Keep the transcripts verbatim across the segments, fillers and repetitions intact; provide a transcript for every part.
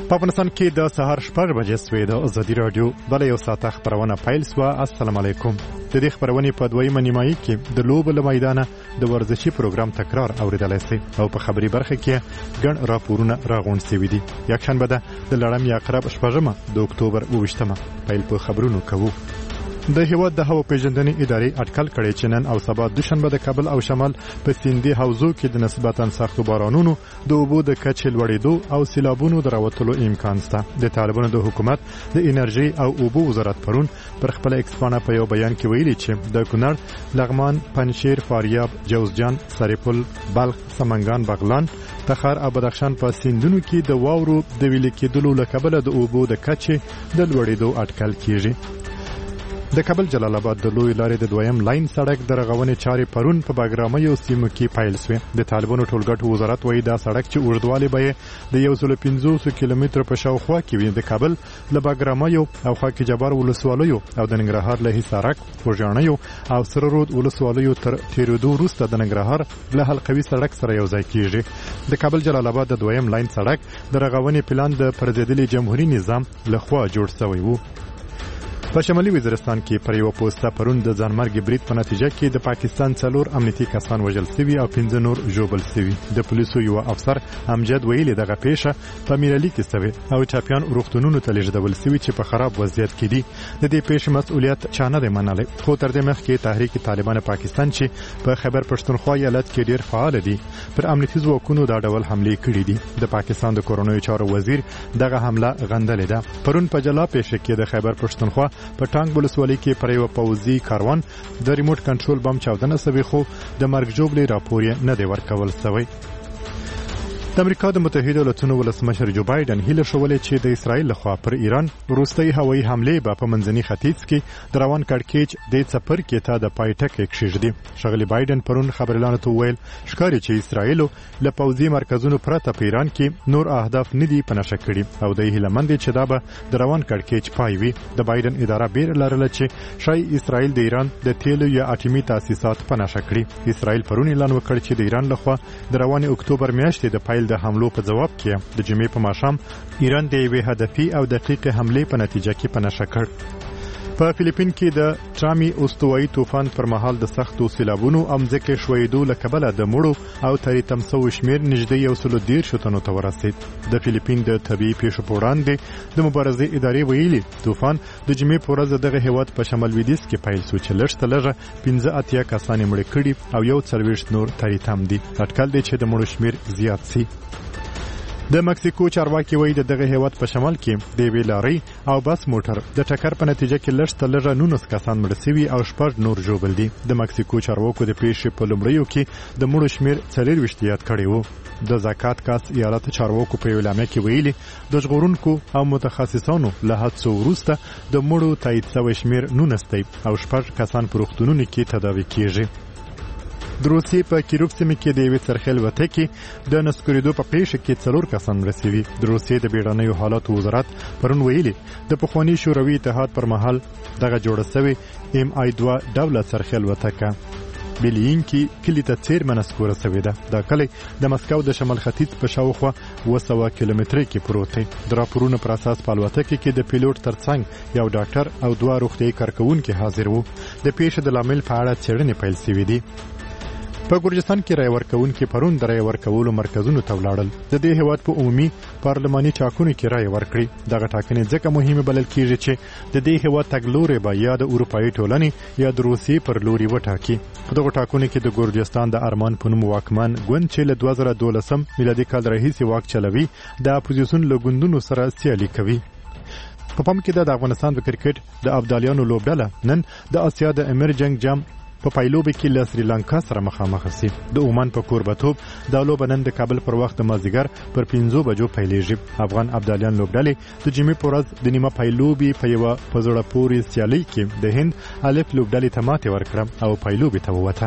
په افغانستان کې د سهار شپږ بجې سوې د ازادي راډیو بل یو ساعته خپرونه پیل سوه. السلام علیکم. د دې خپرونې په دویمه نیمایي کې د لوبو له میدانه د ورزشي پروګرام تکرار اوریدلی سئ او په خبري برخه کې ګڼ راپورونه راغونډ سوي دي. یکشنبه ده د لړم یا عقرب شپږمه د اکتوبر اوویشتمه. پیل په خبرونو کوو. د هیواد د هوا پیژندنې ادارې اټکل کړی چې نن او سبا دوشنبه د کابل او شمال په سیندي حوزو کې د نسبتاً سختو بارانونو د اوبو د کچې لوړېدو او سیلابونو د راوتلو امکان شته. د طالبانو د حکومت د انرژي او اوبو وزارت پرون پر خپل ایکسپانه په یو بیان کې ویلي چې د کونړ، لغمان، پنجشیر، فاریاب، جوزجان، سرپل، بلخ، سمنګان، بغلان، تخار او بدخشان په سیندونو کې د واورو د ویلې کېدلو له کبله د اوبو د کچې د لوړېدو اټکل کیږي. د کابل جلال آباد د لوی لارې د دویم لاین سړک د رغونې چارې پرون په باګرامیو سیمو کې پیل شوې. د طالبانو ټولګټو وزارت وایي دا سړک چې اوږدوالی به یې د یو سل پنځوس کیلومتره په شاوخوا کې وي د کابل له باګرامیو او خاک جبار ولسوالیو او د ننګرهار له حصارک، خوږیاڼیو او سره رود ولسوالیو تر تیرېدو وروسته د ننګرهار له حلقوي سړک سره یوځای کیږي. د کابل جلال آباد د دویم لاین سړک د رغونې پلان د پرځېدلي جمهوریت نظام لخوا جوړ شوی و. په شمالي وزیرستان کې پر یو پوسټه پرون د ځانمرګي برید په نتیجه کې د پاکستان څلور امنیتي کسان وژل شوي او پنځه نور ژوبل شوي. د پولیسو یو افسر امجد ویلي دغه پیښه په میرالي کې شوې او چاپیان روغتونونو ته لیږدول شوي چې په خراب وضعیت کې دي. د دې پیښې مسؤلیت چا نه دی منلی، خو تر دې مخکې تحریک طالبان پاکستان چې په خیبر پښتونخوا ایالت کې ډیر فعال دي پر امنیتي ځواکونو دا ډول حملې کړې دي. د پاکستان د کورونیو چارو وزیر دغه حمله غندلې ده. پرون په جلا پیښه کې د خیبر پښتونخوا په ټانګ ولسوالۍ کې پر یو پوځي کاروان د ریموټ کنټرول بم چاودنه شوې خو د مرګ ژوبلې راپور یې نه دی ورکول شوی. د امریکا د متحده ایالاتونو ولسمشر جو بایدن هیله شولې چې د اسرایل لخوا پر ایران وروستۍ هوایي حملې به په منځني ختیځ کې د روان کړکېچ د څپرکي ته د پای ټکی کېږدي. ښاغلي بایدن پرون خبريالانو ته وویل ښکاري چې اسرایل له پوځي مرکزونو پرته په ایران کې نور اهداف نه دي پنهشه کړي او د هیله مند چې دا به د روان کړکېچ پای وي. د بایدن اداره بیر لرله چې شای اسرایل د ایران د تیلو یا اټومي تاسیسات پنهشه کړي. اسرایل پرون اعلان وکړ چې د ایران لخوا د روان اکتوبر میاشتې د پایل د حملو په جواب کې د جمعې په ماښام ایران د یوې هدفي او دقیقې حملې په نتیجه کې پنهشه کړ. په فلیپین کې د ټرامي استوایي طوفان پر مهال د سختو سیلابونو او ځمکې ښویېدو له کبله د مړو او تریتم شوو شمېر نږدې یو سل دېرشو تنو ته ورسېد. د فلیپین د طبیعي پیښو په وړاندې د مبارزې ادارې ویلي طوفان د جمعې په ورځ دغه هیواد په شمال لویدیځ کې پیل شو چې لږ تر لږه پنځه اتیا کسان یې مړه کړي او یو څلوېښت نور تریتم دي. اټکل دی چې د مړو شمېر زیات شي. د مکسیکو چارواکي وایي دغه هیواد په شمال کې د یوې لارۍ او بس موټر د ټکر په نتیجه کې لږ تر لږه نولس کسان مړه شوي او شپږ نور ژوبل دي. د مکسیکو چارواکو د پیښې په لومړیو کې د مړو شمېر څلېرویشت یاد کړی و. د زاکات کاس ایالت چارواکو په یو اعلامیه کې ویلي د ژغورونکو او متخصصانو له هڅو وروسته د مړو تایید شوی شمېر نولس دی او شپږ کسان په روغتونونو کې تداوي کیږي. د روسیې په کیروف سیمه کې د یوې څرخې الوتکې د نسکورېدو په پیښه کې څلور کسان مړه شوي. د روسیې د بیړنیو حالاتو وزارت پرون ویلي د پخواني شوروي اتحاد پر مهال دغه جوړه شوې ایم آی دوه ډوله څرخې الوتکه بیلینکی کلی ته څیرمه نسکوره شوې ده. دا کلی د مسکو د شمال ختیځ په شاوخوا اوه سوه کیلومترۍ کې پروت دی. د راپورونو پر اساس په الوتکې کې د پیلوټ ترڅنګ یو ډاکټر او دوه روغتیایي کارکوونکي حاضر وو. د پیښې د لامل په اړه څېړنې پیل شوې دي. په ګورجستان کې رای ورکوونکي پرون د رای ورکولو مرکزونو ته ولاړل. د دې هیواد په عمومي پارلماني ټاکنو کې رای ورکړي. دغه ټاکنې ځکه مهمه بلل کېږي چې د دې هیواد تګلوري به یا د اروپایي ټولنې یا د روسیې پر لوري وټاکي. په دغه ټاکنو کې د ګورجستان د ارمان په نوم واکمن ګوند چې له دوه زره دولسم میلادي کال راهیسې واک چلوي د اپوزیسیون له ګوندونو سره سیالي کوي. په پام کې د افغانستان د کرکټ د ابدالیانو لوبډله نن د اسیا د امیر جنگ جام په پایلوبه کې له سریلانکا سره مخامخ شي. د عمان په کوربتوب د لوبه نن د کابل پر وخت مازیګر پر پنځو بجو پیلېږي. افغان ابدالیان لوبډلې د جمعې په ورځ د نیمه پایلوبي په یوه په زړه پورې سیالۍ کې د هند الف لوبډلې ته ماتې ورکړه او پایلوبې ته ووته.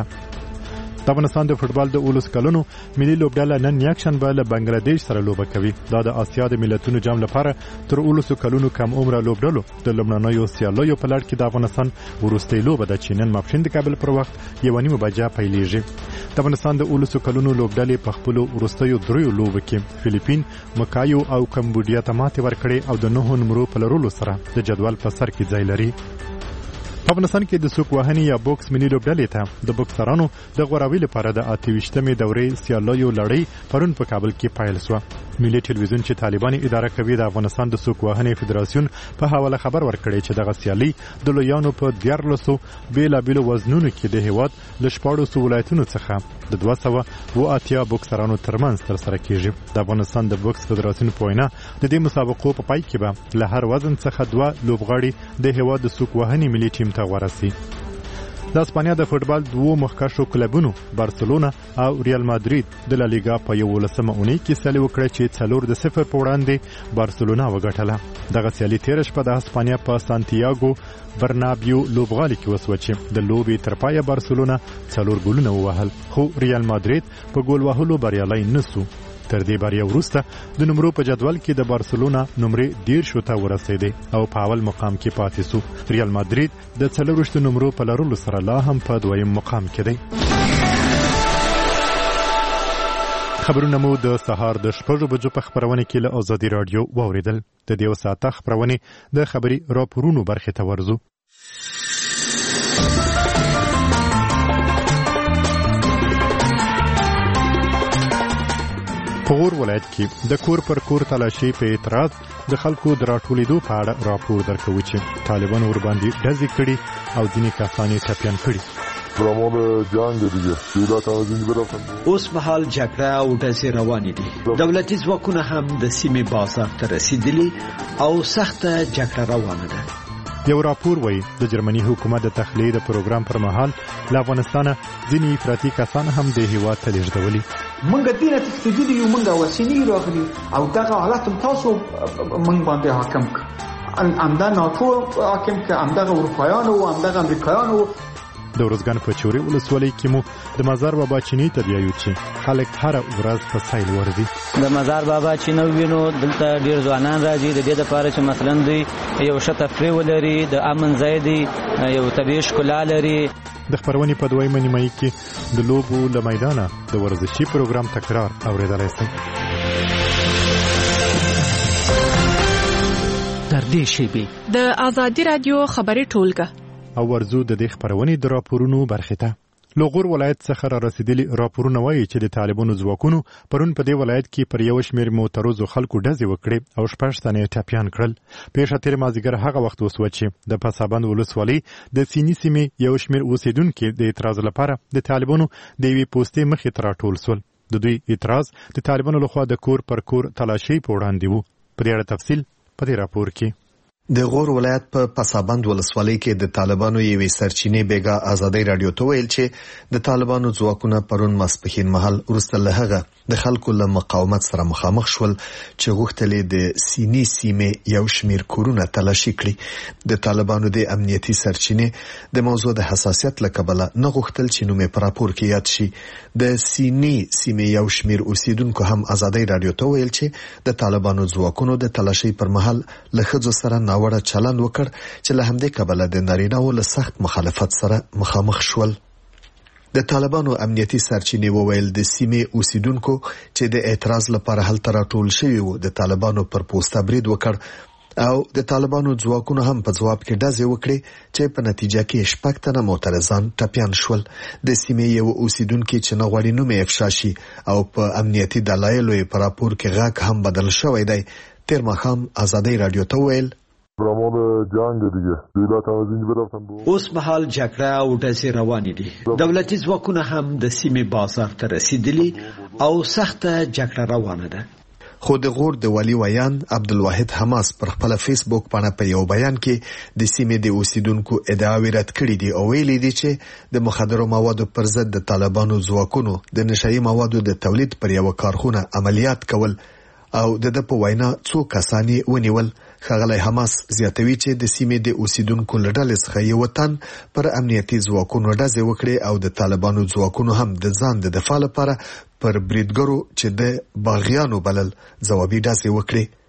د افغانستان د فوټبال د اولس کلونو ملي لوبډله نن یکشنبه له بنگلادیش سره لوبه کوي. دا د آسیا د ملتونو جام لپاره تر اولس کلونو کم عمره لوبډلو د لومړنیو سیالیو په لړ کې د افغانستان وروستۍ لوبه ده چې نن ماپښین د کابل پر وخت یوه نیمه بجه پیلېږي. د افغانستان د اولسو کلونو لوبډلې په خپل وروستیو دریو لوبو کې فلیپین، مکایو او کمبودیا ته ماتې ورکړې او د نهو نمرو په لرلو سره د جدول په سر کې ځای لري. په افغانستان کې د سوک وهنې یا بوکس ملي لوبډلې ته د بوکسرانو د غوراوي لپاره د اته ویشتمې دورې سیالیو لړۍ پرون په کابل کې پیل شوه. ملي ټلویزیون چې طالبان اداره کوي د افغانستان د سوک وهنې فدراسیون په حواله خبر ورکړی چې دغه سیالي د لویانو په دیارلسو بیلابیلو وزنونو کې د هیواد له شپاړسو ولایتونو څخه د دوه سوه اوه اتیا بوکسرانو ترمنځ ترسره کیږي. د افغانستان د بوکس فدراسیون په وینا د دې مسابقو په پای کې به له هر وزن څخه دوه لوبغاړي د هیواد د سوک وهنې ملي ټیم ته غوره سي. د اسپانیا د فوټبال دوو مخکښو کلبونو بارسلونا او ریال مادرید د لالیګا په یولسمه اونۍ کې سیالي وکړه چې څلور د صفر په وړاندې بارسلونا وګټله. دغه سیالي تېره شپه د اسپانیا په سانتیاګو برنابیو لوبغالي کې وسوه چې د لوبې تر پایه بارسلونا څلور ګولونه ووهل، خو ریال مادرید په ګول وهلو بریالی نه سو. تر دې بریا وروسته د نمرو په جدول کې د بارسلونا نمرې دیرشو ته ورسېدې او په اول مقام کې پاتې سو. ریال مادرید د څلورویشتو نمرو په لرلو سره لا هم په دویم مقام کې دی. خبرونه مو د سهار د شپږو بجو په خبرونه کې له ازادي رادیو واوریدل. د دې ساعته خبرونه د خبري راپورونو برخه ته ورزو. په غور ولایت کې د کور پر کور تلاشي په اعتراض د خلکو د راټولېدو په اړه راپور درکوي چې طالبان ور باندې ډزې کړي او ځینې کسان یې ټپیان کړي. اوس مهال جګړه او ډزې روانې دي. دولتي ځواکونه هم د سیمې بازار ته رسیدلي او سخته جګړه روانه ده. یو راپور وایي د جرمني حکومت د تخلیه د پروګرام پر مهال له افغانستانه ځینې افراطي کسان هم د هیواد ته لیږدولي. منګه دینه تستجدي یو منګه وسینی راغلي او دغه حالت تاسو منګ باندې حاکم ک امدا ناتو حاکم ک امدا اروپایان او امدا امریکایان. د ورځګان په چوري ولسوالۍ کې مو د مزار بابا چینی ته بیایو چې خلک هر ورځ په سایل ورځي. د مزار بابا چینی وینو دلته ډیر ځوانان راځي د دې لپاره چې مثلا دوی یو شته فری ولري، د امن ځای دی، یو طبيعي ښکلا لري. د خبرونې په دویمه نیمایي کې د لوبو له میدانه د ورزشي پروګرام تکرار اوریدلای شئ. تر دې شی د ازادي رادیو خبري ټولګه او ورزو د دې خبرونې د راپورونو برخه ته. لوغور ولایت څخه را رسیدلي راپورونه وایي چې د طالبانو ځواکونو پرون په دې ولایت کې پر یو شمېر معترضو خلکو ډزې وکړې او شپږ تنه یې ټپیان کړل. پیښه تېر مازدیګر هغه وخت وسوه چې د پسابند ولسوالۍ د سینی سیمې یو شمېر اوسیدونکي د اعتراض لپاره د طالبانو د یوې پوستې مخې ته راټول سول. د دوی اعتراض د طالبانو لخوا د کور پر کور تلاشي په وړاندې وو. په دې اړه تفصیل په دې راپور کې. د غور ولایت په پسابند ولسوالۍ کې د طالبانو یوې سرچینې بیګا ازادي رادیو ته ویل چې د طالبانو ځواکونه پرون ماسپښین مهال وروسته له هغه د خلکو له مقاومت سره مخامخ شول چې غوښتل د سینی سیمې یو شمیر کورونه تلاشي کړي. د طالبانو د امنیتي سرچینې د موضوع د حساسیت له کبله نه غوښتل چې نوم په راپور کې یاد شي. د سینی سیمې یو شمیر اوسیدونکو هم ازادي رادیو ته ویل چې د طالبانو ځواکونو د تلاشي پر مهال له ښځو سره وړه چلند وکړ چې له همدې کبله د نارینه‌و له سخت مخالفت سره مخامخ شول. د طالبانو امنیتي سرچینې وویل د سیمې اوسیدونکو چې د اعتراض لپاره هلته راټول شوي وو د طالبانو پر پوسټه برید وکړ او د طالبانو ځواکونو هم په ځواب کې ډزې وکړې چې په نتیجه کې شپږ تنه معترضان ټپیان شول. د سیمې یو اوسیدونکي چې نه غواړي نوم یې افشا شي او په امنیتي دلایلو یې په راپور کې غږ هم بدل شوی دی تېر ماښام ازادي رادیو ته ویل اوس مهال جګړه او ډزې روانې دي. دولتي ځواکونه هم د سیمې بازار ته رسیدلي او سخته جګړه روانه ده. خو د غور د والی ویان عبدالواحد حماس پر خپل فیسبوک باندې په یو بیان کې د سیمې د اوسیدونکو ادعاوې رد کړې دي او ویلي دي چې د مخدرو موادو پر ضد د طالبانو ځواکونو د نشایي موادو د تولید پر یو کارخونه عملیات کول او د د په وینا څو کسانی ونیول. ښاغلی حماس زیاتوي چې د سیمې د اوسیدونکو له ډلې څخه یو تن پر امنیتي ځواکونو ډزې وکړې او د طالبانو ځواکونو هم د ځان د دفاع لپاره پر بریدګرو چې د باغیانو بلل ځوابي ډزې وکړې.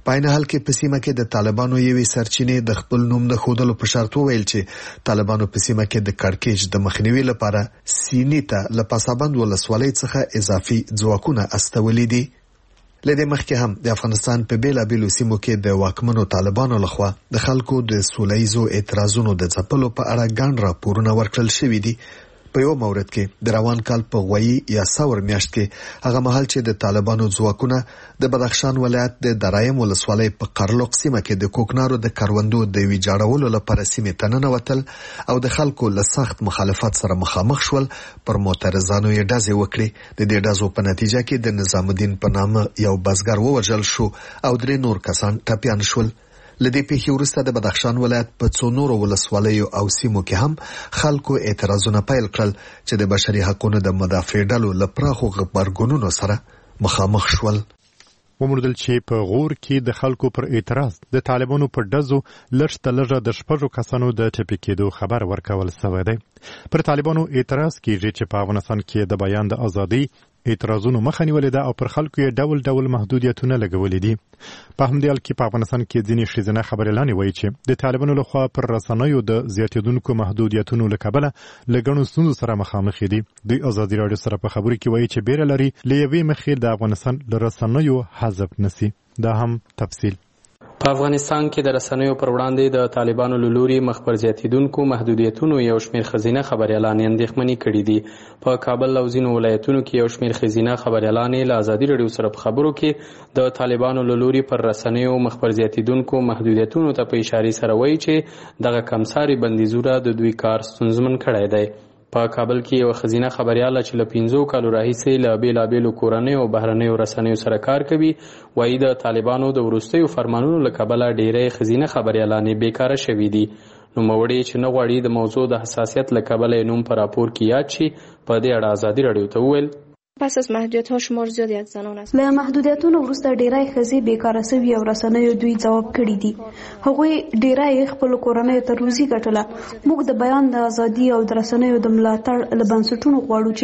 په عین حال کې په سیمه کې د طالبانو یوې سرچینې د خپل نوم د خودلو په شرط وویل چې طالبانو په سیمه کې د کړکېچ د مخنیوي لپاره سینې ته له پاسابند ولسوالۍ څخه اضافي ځواکونه استولي دي. لدې مخکې هم د افغانستان په بیلابیلو سیمو کې د واکمنو طالبانو لخوا د خلکو د سولهییزو اعتراضونو د ځپلو په اړه ګڼ راپورونه ورکړل شوي دي. په یو مورد کې د روان کال په غوي یا ثور میاشت کې هغه مهال چې د طالبانو ځواکونه د بدخشان ولایت د درایم ولسوالۍ په قرلوق سیمه کې د کوکنارو د کروندو د ویجاړولو لپاره سیمې ته ننوتل او د خلکو له سخت مخالفت سره مخامخ شول، پر معترضانو یې ډزې وکړې. د دې ډزو په نتیجه کې د نظام الدین په نامه یو بزګر ووژل شو او درې نور کسان ټپیان شول. لدې پیښې وروسته د بدخشان ولایت په څو نورو ولسوالیو او سیمو کې هم خلکو اعتراضونه پیل کړل چې د بشري حقوقو د مدافع ډلو له پراخو غبرګونونو سره مخامخ شول. وموندل چې په غور کې د خلکو پر اعتراض د طالبانو پر ډزو لږ لږه د شپږو کسانو د ټپي کېدو خبر ورکول شوی دی. پر طالبانو اعتراض کیږي چې په افغانستان کې د بیان د ازادي اعتراضونو مخه نیولې ده او پر خلکو یې ډول ډول محدودیتونه لګولې دي. په همدې حال کې په افغانستان کې ځینې ښځینه خبریالانې وایي چې د طالبانو لخوا پر رسنیو د زیاتېدونکو محدودیتونو له کبله له ګڼو ستونزو سره مخامخ دي. دوی ازادي راډیو سره په خبرو کې وایي چې بیره لري له یوې مخې د افغانستان له رسنیو حذف نسی. دا هم تفصیل. په افغانستان کې د رسنیو پر وړاندې د طالبانو له لوري مخ پر زیاتېدونکو محدودیتونو یو شمېر ښځینه خبریالانې اندېښمنې کړي دي. په کابل او ځینو ولایتونو کې یو شمېر ښځینه خبریالانې له ازادي راډیو سره په خبرو کې د طالبانو له لوري پر رسنیو مخ پر زیاتېدونکو محدودیتونو ته په اشارې سره وایي چې دغه کمساري بندیزونه د دوی کار ستونزمن کړی دی. په کابل کې یو ښځینه خبریاله چې له پنځو کالو راهیسې له بېلابېلو کورنیو او بهرنیو رسنیو سره کار کوي وایي د طالبانو د وروستیو فرمانونو له کبله ډېری ښځینه خبریالانې بیکاره شوي دي. نوموړې چې نه غواړي د موضوع د حساسیت له کبله یې نوم په راپور کې یاد شي په دې اړه ازادي راډیو ته وویل پس از محدودیت‌ها شمار زیادی از زنان است. له محدودیتونو وروسته ډیری ښځې بیکاره شوي او رسنیو دوی ځواب کړي دي. هغوی ډیری خپل کورنیو ته روزي ګټله. موږ د بیان د ازادي او د رسنیو د ملاتړ له بنسټونو غواړو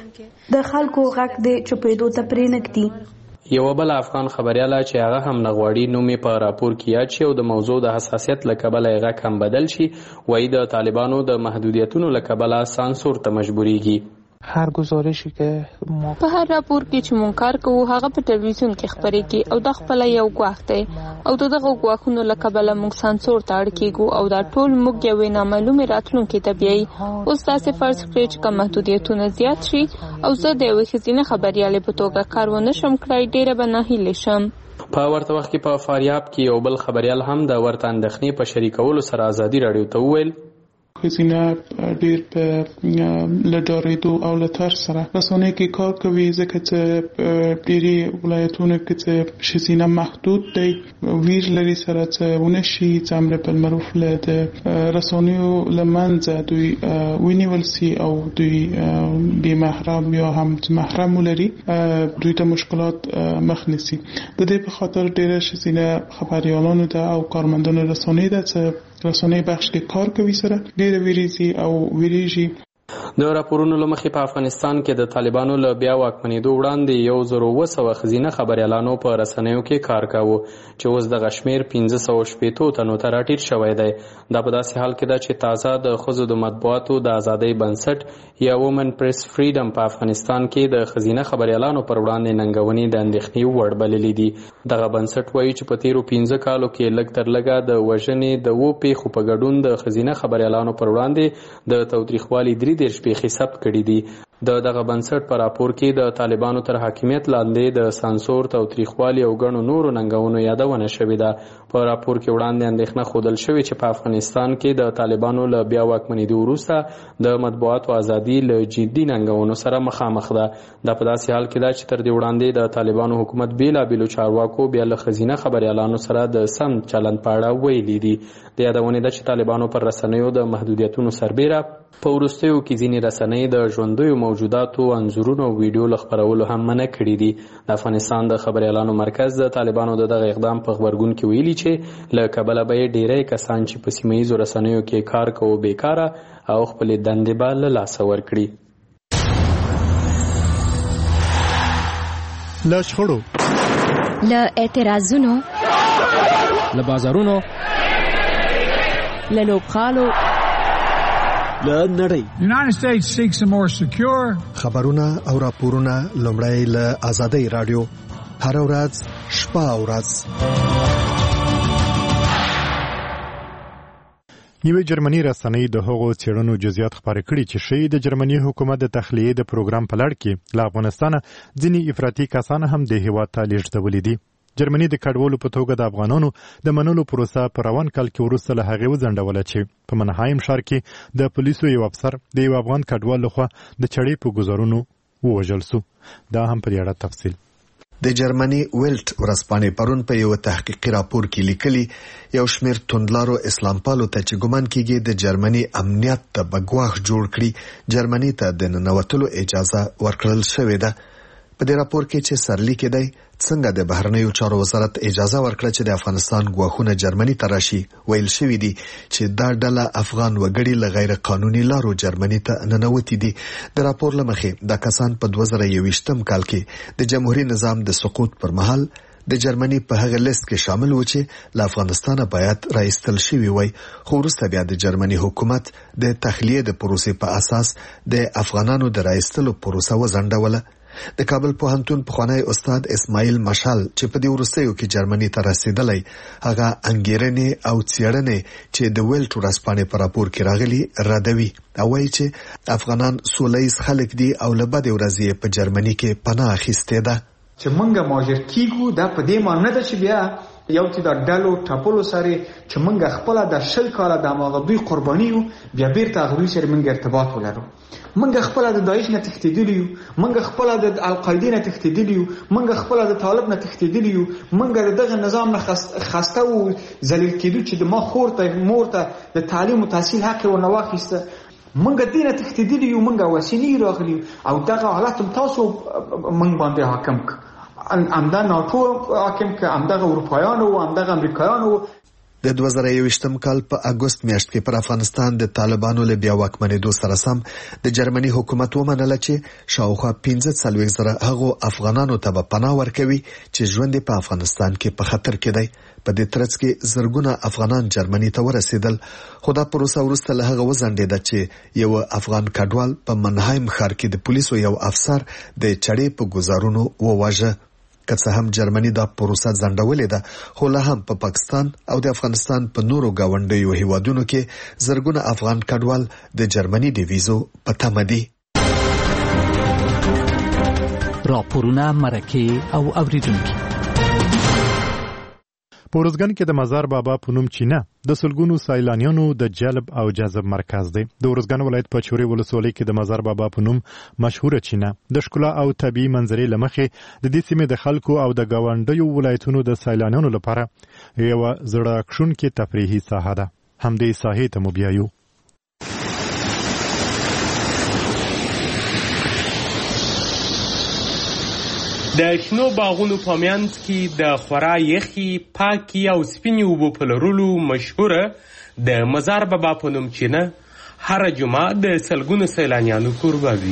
چې د خلکو غږ د چوپېدو ته پرېنږدي. یوه بل افغان خبریاله چې هغه هم نه غواړي نوم یې په راپور کې یاد شي او د موضوع د حساسیت له کبله یې غږ هم بدل شي وایي د طالبانو د محدودیتونو له کبله سانسور ته مجبوریږي. هر گزارشی که ما په هر راپور کې چې مونږ کار کوو هغه په ټلویزیون کې خبرېږي او دا خپله یو ګواښ دی او د دغه ګواښونو له کبله موږ سانسور ته اړ کېږو او دا ټول موږ یوې نامعلومې راتلونکې ته بیایي. اوس تاسې فرض کړئ چې که محدودیتونه زیات شي او زه د یوې ښځینه خبریالې په توګه کار ونه شم کړی ډېره به ناهیلې شم. په ورته وخت کې په فاریاب کې یو بل خبریال هم د ورته اندېښنې په شریکولو سره ازادي راډیو ته وویل ښځینه ډېر په له ډارېدو او له ترس سره رسنیو کې کار کوي ځکه چې ډېرې ولایتونو کې چې ښځینه محدود دی ویر لري سره چې ونه شي چې امر بالمعروف له د رسنیو له منځه دوی ونیول سي او دوی بې محرم یا هم محرم ولري دوی ته مشکلات مخ نیسي. د دې په خاطر ډېره ښځینه خبریالانو ته او کارمندانو رسنیو ته چې رسنۍ بخش کې کار کوي سره ډېر ویریږي او ویریږي. د راپورونو له مخې په افغانستان کې د طالبانو له بیا واکمنېدو وړاندې یو زر اوه سوه ښځینه خبریالانو په رسنیو کې کار کاوه چې اوس دغه شمېر پنځه سوه شپېتو تنو ته راټیټ شوی دی. دا په داسې حال کې ده چې تازه د ښځو د مطبوعاتو د ازادۍ بنسټ یا وومن پریس فریډم په افغانستان کې د ښځینه خبریالانو پر وړاندې ننګونې د اندېښنې وړ بللې دي. دغه بنسټ وایي چې په تیرو پنځه کالو کې لږ تر لږه د وژنې د اوو پیښو په ګډون د ښځینه خبریالانو پر وړاندې د تاوتریخوالي درې دېرش پیښې ثبت کړي دي. د دغه بنسټ په راپور کې د طالبانو تر حاکمیت لاندې د سانسور تاوتریخوالي او ګڼو نورو ننګونو یادونه شوې ده. په راپور کې وړاندې اندېښنه ښودل شوې چې په افغانستان کې د طالبانو له بیا واکمنېدو وروسته د مطبوعاتو ازادي له جدي ننګونو سره مخامخ ده. دا په داسې حال کې ده چې تر دې وړاندې د طالبانو حکومت بېلابېلو چارواکو بیا له ښځینه خبریالانو سره د سم چلند په اړه ویلي دي. د یادونې ده چې طالبانو پر رسنیو د محدودیتونو سربیره په وروستیو کې ځینې رسنۍ د ژوندیو موجوداتو انځورونو او ویډیو له خپرولو هم منع کړي دي. د افغانستان د خبریالانو مرکز د طالبانو د دغه اقدام په غبرګون کې ویلي چې له کبله به یې ډېری کسان چې په سیمه ییزو رسنیو کې کار کوي بیکاره او خپلې دندې به له لاسه ورکړي. له شخړو له اعتراضونو له بازارونو، له لوبغالو، له نړۍ. خبرونه او راپورونه لومړی له آزادۍ رادیو هر ورځ شپه او ورځ. یوه جرمني رسنۍ د هغو څېړنو جزئیات خپاره کړي چې ښیي د جرمني حکومت د تخلیې د پروګرام په لړ کې له افغانستانه ځینې افراطي کسان هم د هېواد ته لېږدولي دي. جرمني د کډوالو په توګه د افغانانو د منلو پروسه په روان کال کې وروسته له هغې وځنډوله چې په منهایم ښار کې د پولیسو یو افسر د یو افغان کډوال لخوا د چړې په ګزارونو ووژل سو. دا هم په دې اړه تفصیل. د جرمني ویلټ ورځپاڼې پرون په یو تحقیقي راپور کې لیکلي یو شمېر توندلارو اسلام پالو ته چې ګمان کېږي د جرمني امنیت ته به ګواښ جوړ کړي جرمني ته د ننوتلو اجازه ورکړل شوې ده. په دې راپور کې چې سرلیک دی څنګه د بهرنیو چارو وزارت اجازه ورکړه چې د افغانستان ګواښونه جرمني ته راشي، ویل شوی دی چې دا ډله افغان وګړي له غیر قانوني لارو جرمني ته ننوتي دي. د راپور له مخې دا کسان په دوه زره یوویشتم کال کې د جمهوریت نظام د سقوط پر مهال د جرمني په هغه لیست کې شامل و چې له افغانستانه باید راایستل شوی وای، خو وروسته بیا د جرمني حکومت د تخلیې د پروسې په اساس د افغانانو د راایستلو پروسه وځنډوله. د کابل پوهنتون پخوانی استاد اسماعیل مشال چې په دې وروستیو کې جرمني ته رسیدلی هغه انګیرنې او څېړنې چې د ویلټ ورځپاڼې په راپور کې راغلي ردوي او وایي چې افغانان سوله ییز خلک دي او له بدې ورځې په جرمني کې پناه اخیستې ده. چې موږ مهاجر کیږو دا په دې معنی نه ده چې بیا یو چې د ډلو ټاپلو سره چې موږ خپل د شل کاله د ماغدوی قربانیو بیا بیرته غوي سره موږ ارتباط ولرو. موږ خپل د داعش نه تښتیدلی یو، موږ خپل د القاعده نه تښتیدلی یو، موږ خپل د طالب نه تښتیدلی یو، موږ دغه نظام نه خسته او ذلیل کېدو چې د ما خور ته مور ته د تعلیم او تحصیل حق ورنه واخیسته. موږ دینه تښتیدلی یو، موږ وسینې راغلی او دغه حالت تاسو موږ باندې حاکم ک امدا ناتو حاکم ک امدغه اروپایانو او امدغه امریکایانو. د دوه زره یوویشتم کال په اګوست میاشت کې پر افغانستان د طالبانو له بیا واکمنېدو سره سم د جرمني حکومت ومنله چې شاوخوا پنځه څلوېښت زره هغو افغانانو ته به پناه ورکوي چې ژوند په افغانستان کې په خطر کې دی. په دې ترڅ کې زرګونه افغانان جرمني ته ورسېدل، خو دا پروسه وروسته له هغه وځنډېده چې یو افغان کډوال په منهایم ښار کې د پولیسو یو افسر د چړې په ګزارونو وواژه. که څه هم جرمني دا پروسه ځنډولې ده، خو لا هم په پاکستان او د افغانستان په نورو گاونډیو هیوادونو کې زرګونه افغان کډوال د جرمني د ویزو په تمه دي. راپورونه، مرکې او اوریدونکي. په ورځګن کې د مزار بابا په نوم چینه د سلګونو سیلانیانو د جلب او جذب مرکز دی. د ورځګن ولایت په چوري ولسوالۍ کې د مزار بابا په نوم مشهوره چینه د ښکلا او طبیعي منظرې له مخې د دې سیمې د خلکو او د ګاونډیو ولایتونو د سیلانیانو لپاره یوه زړه راښکونکې تفریحي ساحه ده. همدې ساحې ته مو بیایو. د شنو باغونو په منځ کې د خورا یخي، پاکي او سپینې اوبو په لرلو مشهوره د مزار بابا په نوم چینه هره جمعه د سلګونو سیلانیانو کوربه وي.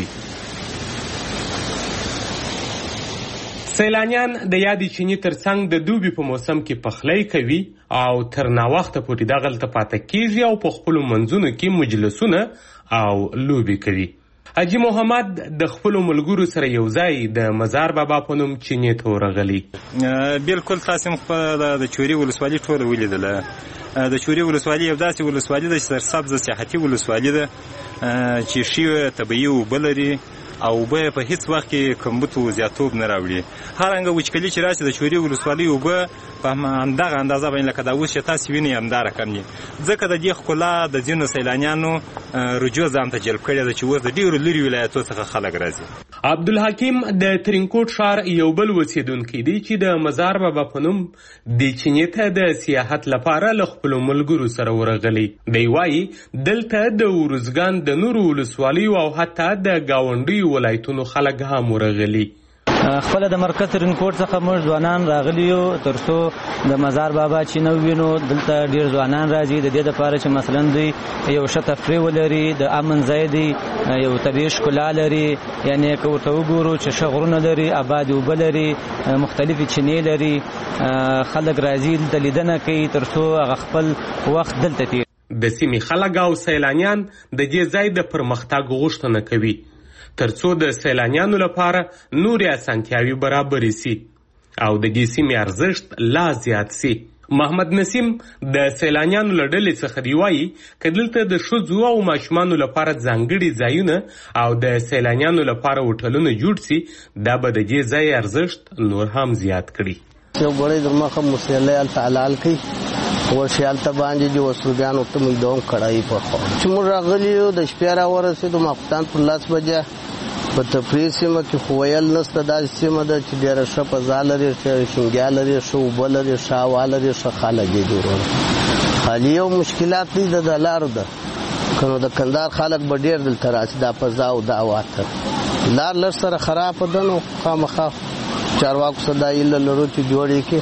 سیلانیان د یادې چینې ترڅنګ د دوبي په موسم کې پخلی کوي او تر ناوخته پورې دغلته پاته کیږي او په خپلو منځونو کې مجلسونه او لوبې کوي. حاجی محمد د خپلو ملګرو سره یو ځای د مزار بابا په نوم چینې ته ورغلی. بالکل تاسو هم د چوري ولسوالۍ ټوله ولیدله. د چوري ولسوالۍ یو داسې ولسوالۍ ده چې سرسبزه سیاحتي ولسوالۍ ده چې ښې طبیعي اوبه لري او اوبه په هیڅ وخت کې کمبود او زیاتوب نه راوړي. هرانګه وچکلي چې راشي د چوري ولسوالۍ اوبه په همدغه اندازه باندې لکه دا اوس چې تاسو وینئ همدا رقم دي. ځکه د دې ښکلا د ځینو سیلانیانو رجوع ځان ته جلب کړې ده چې اوس د ډېرو لرې ولایتو څخه خلک راځي. عبدالحکیم د ترینکوټ ښار یو بل اوسېدونکی دی چې د مزار بابا په نوم د چینې ته د سیاحت لپاره له خپلو ملګرو سره ورغلی. دی وایي دلته د ارزګان د نورو ولسوالیو او حتی د ګاونډیو ولایتونو خلک هم ورغلي. خپل د مرکز رینکوټ څخه موږ ځوانان راغلی یو ترڅو د مزار بابا چې نو وینو دلته ډیر ځوانان راځي د دې لپاره چې مثلا دوی یو ښه تفریح ولري د امن ځای دی یو طبیعي ښکلا لري یعنی که ورته وګورو چې ښه غرونه لري آباد اوبه لري مختلفې چینې لري خلک راځي دلته لیدنه کوي ترڅو هغه خپل وخت دلته تیر د سیمې خلک او سیلانیان د دې ځای د پرمختګ غوښتنه کوي ترڅو د سیلانیانو لپاره نورې اسانتیاوې برابرې سي او د دې سیمې ارزښت لا زیات سي. محمد نسیم د سیلانیانو له ډلې څخه دی وایي که دلته د ښځو او ماشومانو لپاره ځانګړي ځایونه او د سیلانیانو لپاره هوټلونه جوړ سي دا به د دې ځای ارزښت نور هم زیات کړي. یو ګړی د مخه مسلې هلته حلال کوي ورشي هلته باندې دي وسلوګیان ورته موږ دوام کړی په خوا چې موږ راغلي یو د شپې راورسېدو ماخوستان پر لس بجې په تفریح سیمه کې خو ویل نشته داسې سیمه ده چې ډېره ښه فضا لري ښه شینګیا لري ښه اوبه لري ښه هوا لري ښه خلک دي جوړونه خالي یو مشکلات دي د لارو ده که نو د کندهار خلک به ډېر دلته راشي دا فضا او دا هوا ته لار لږ سره خرابه ده نو خامخا چارواکو سره دا هیله لرو چې جوړ یې کړي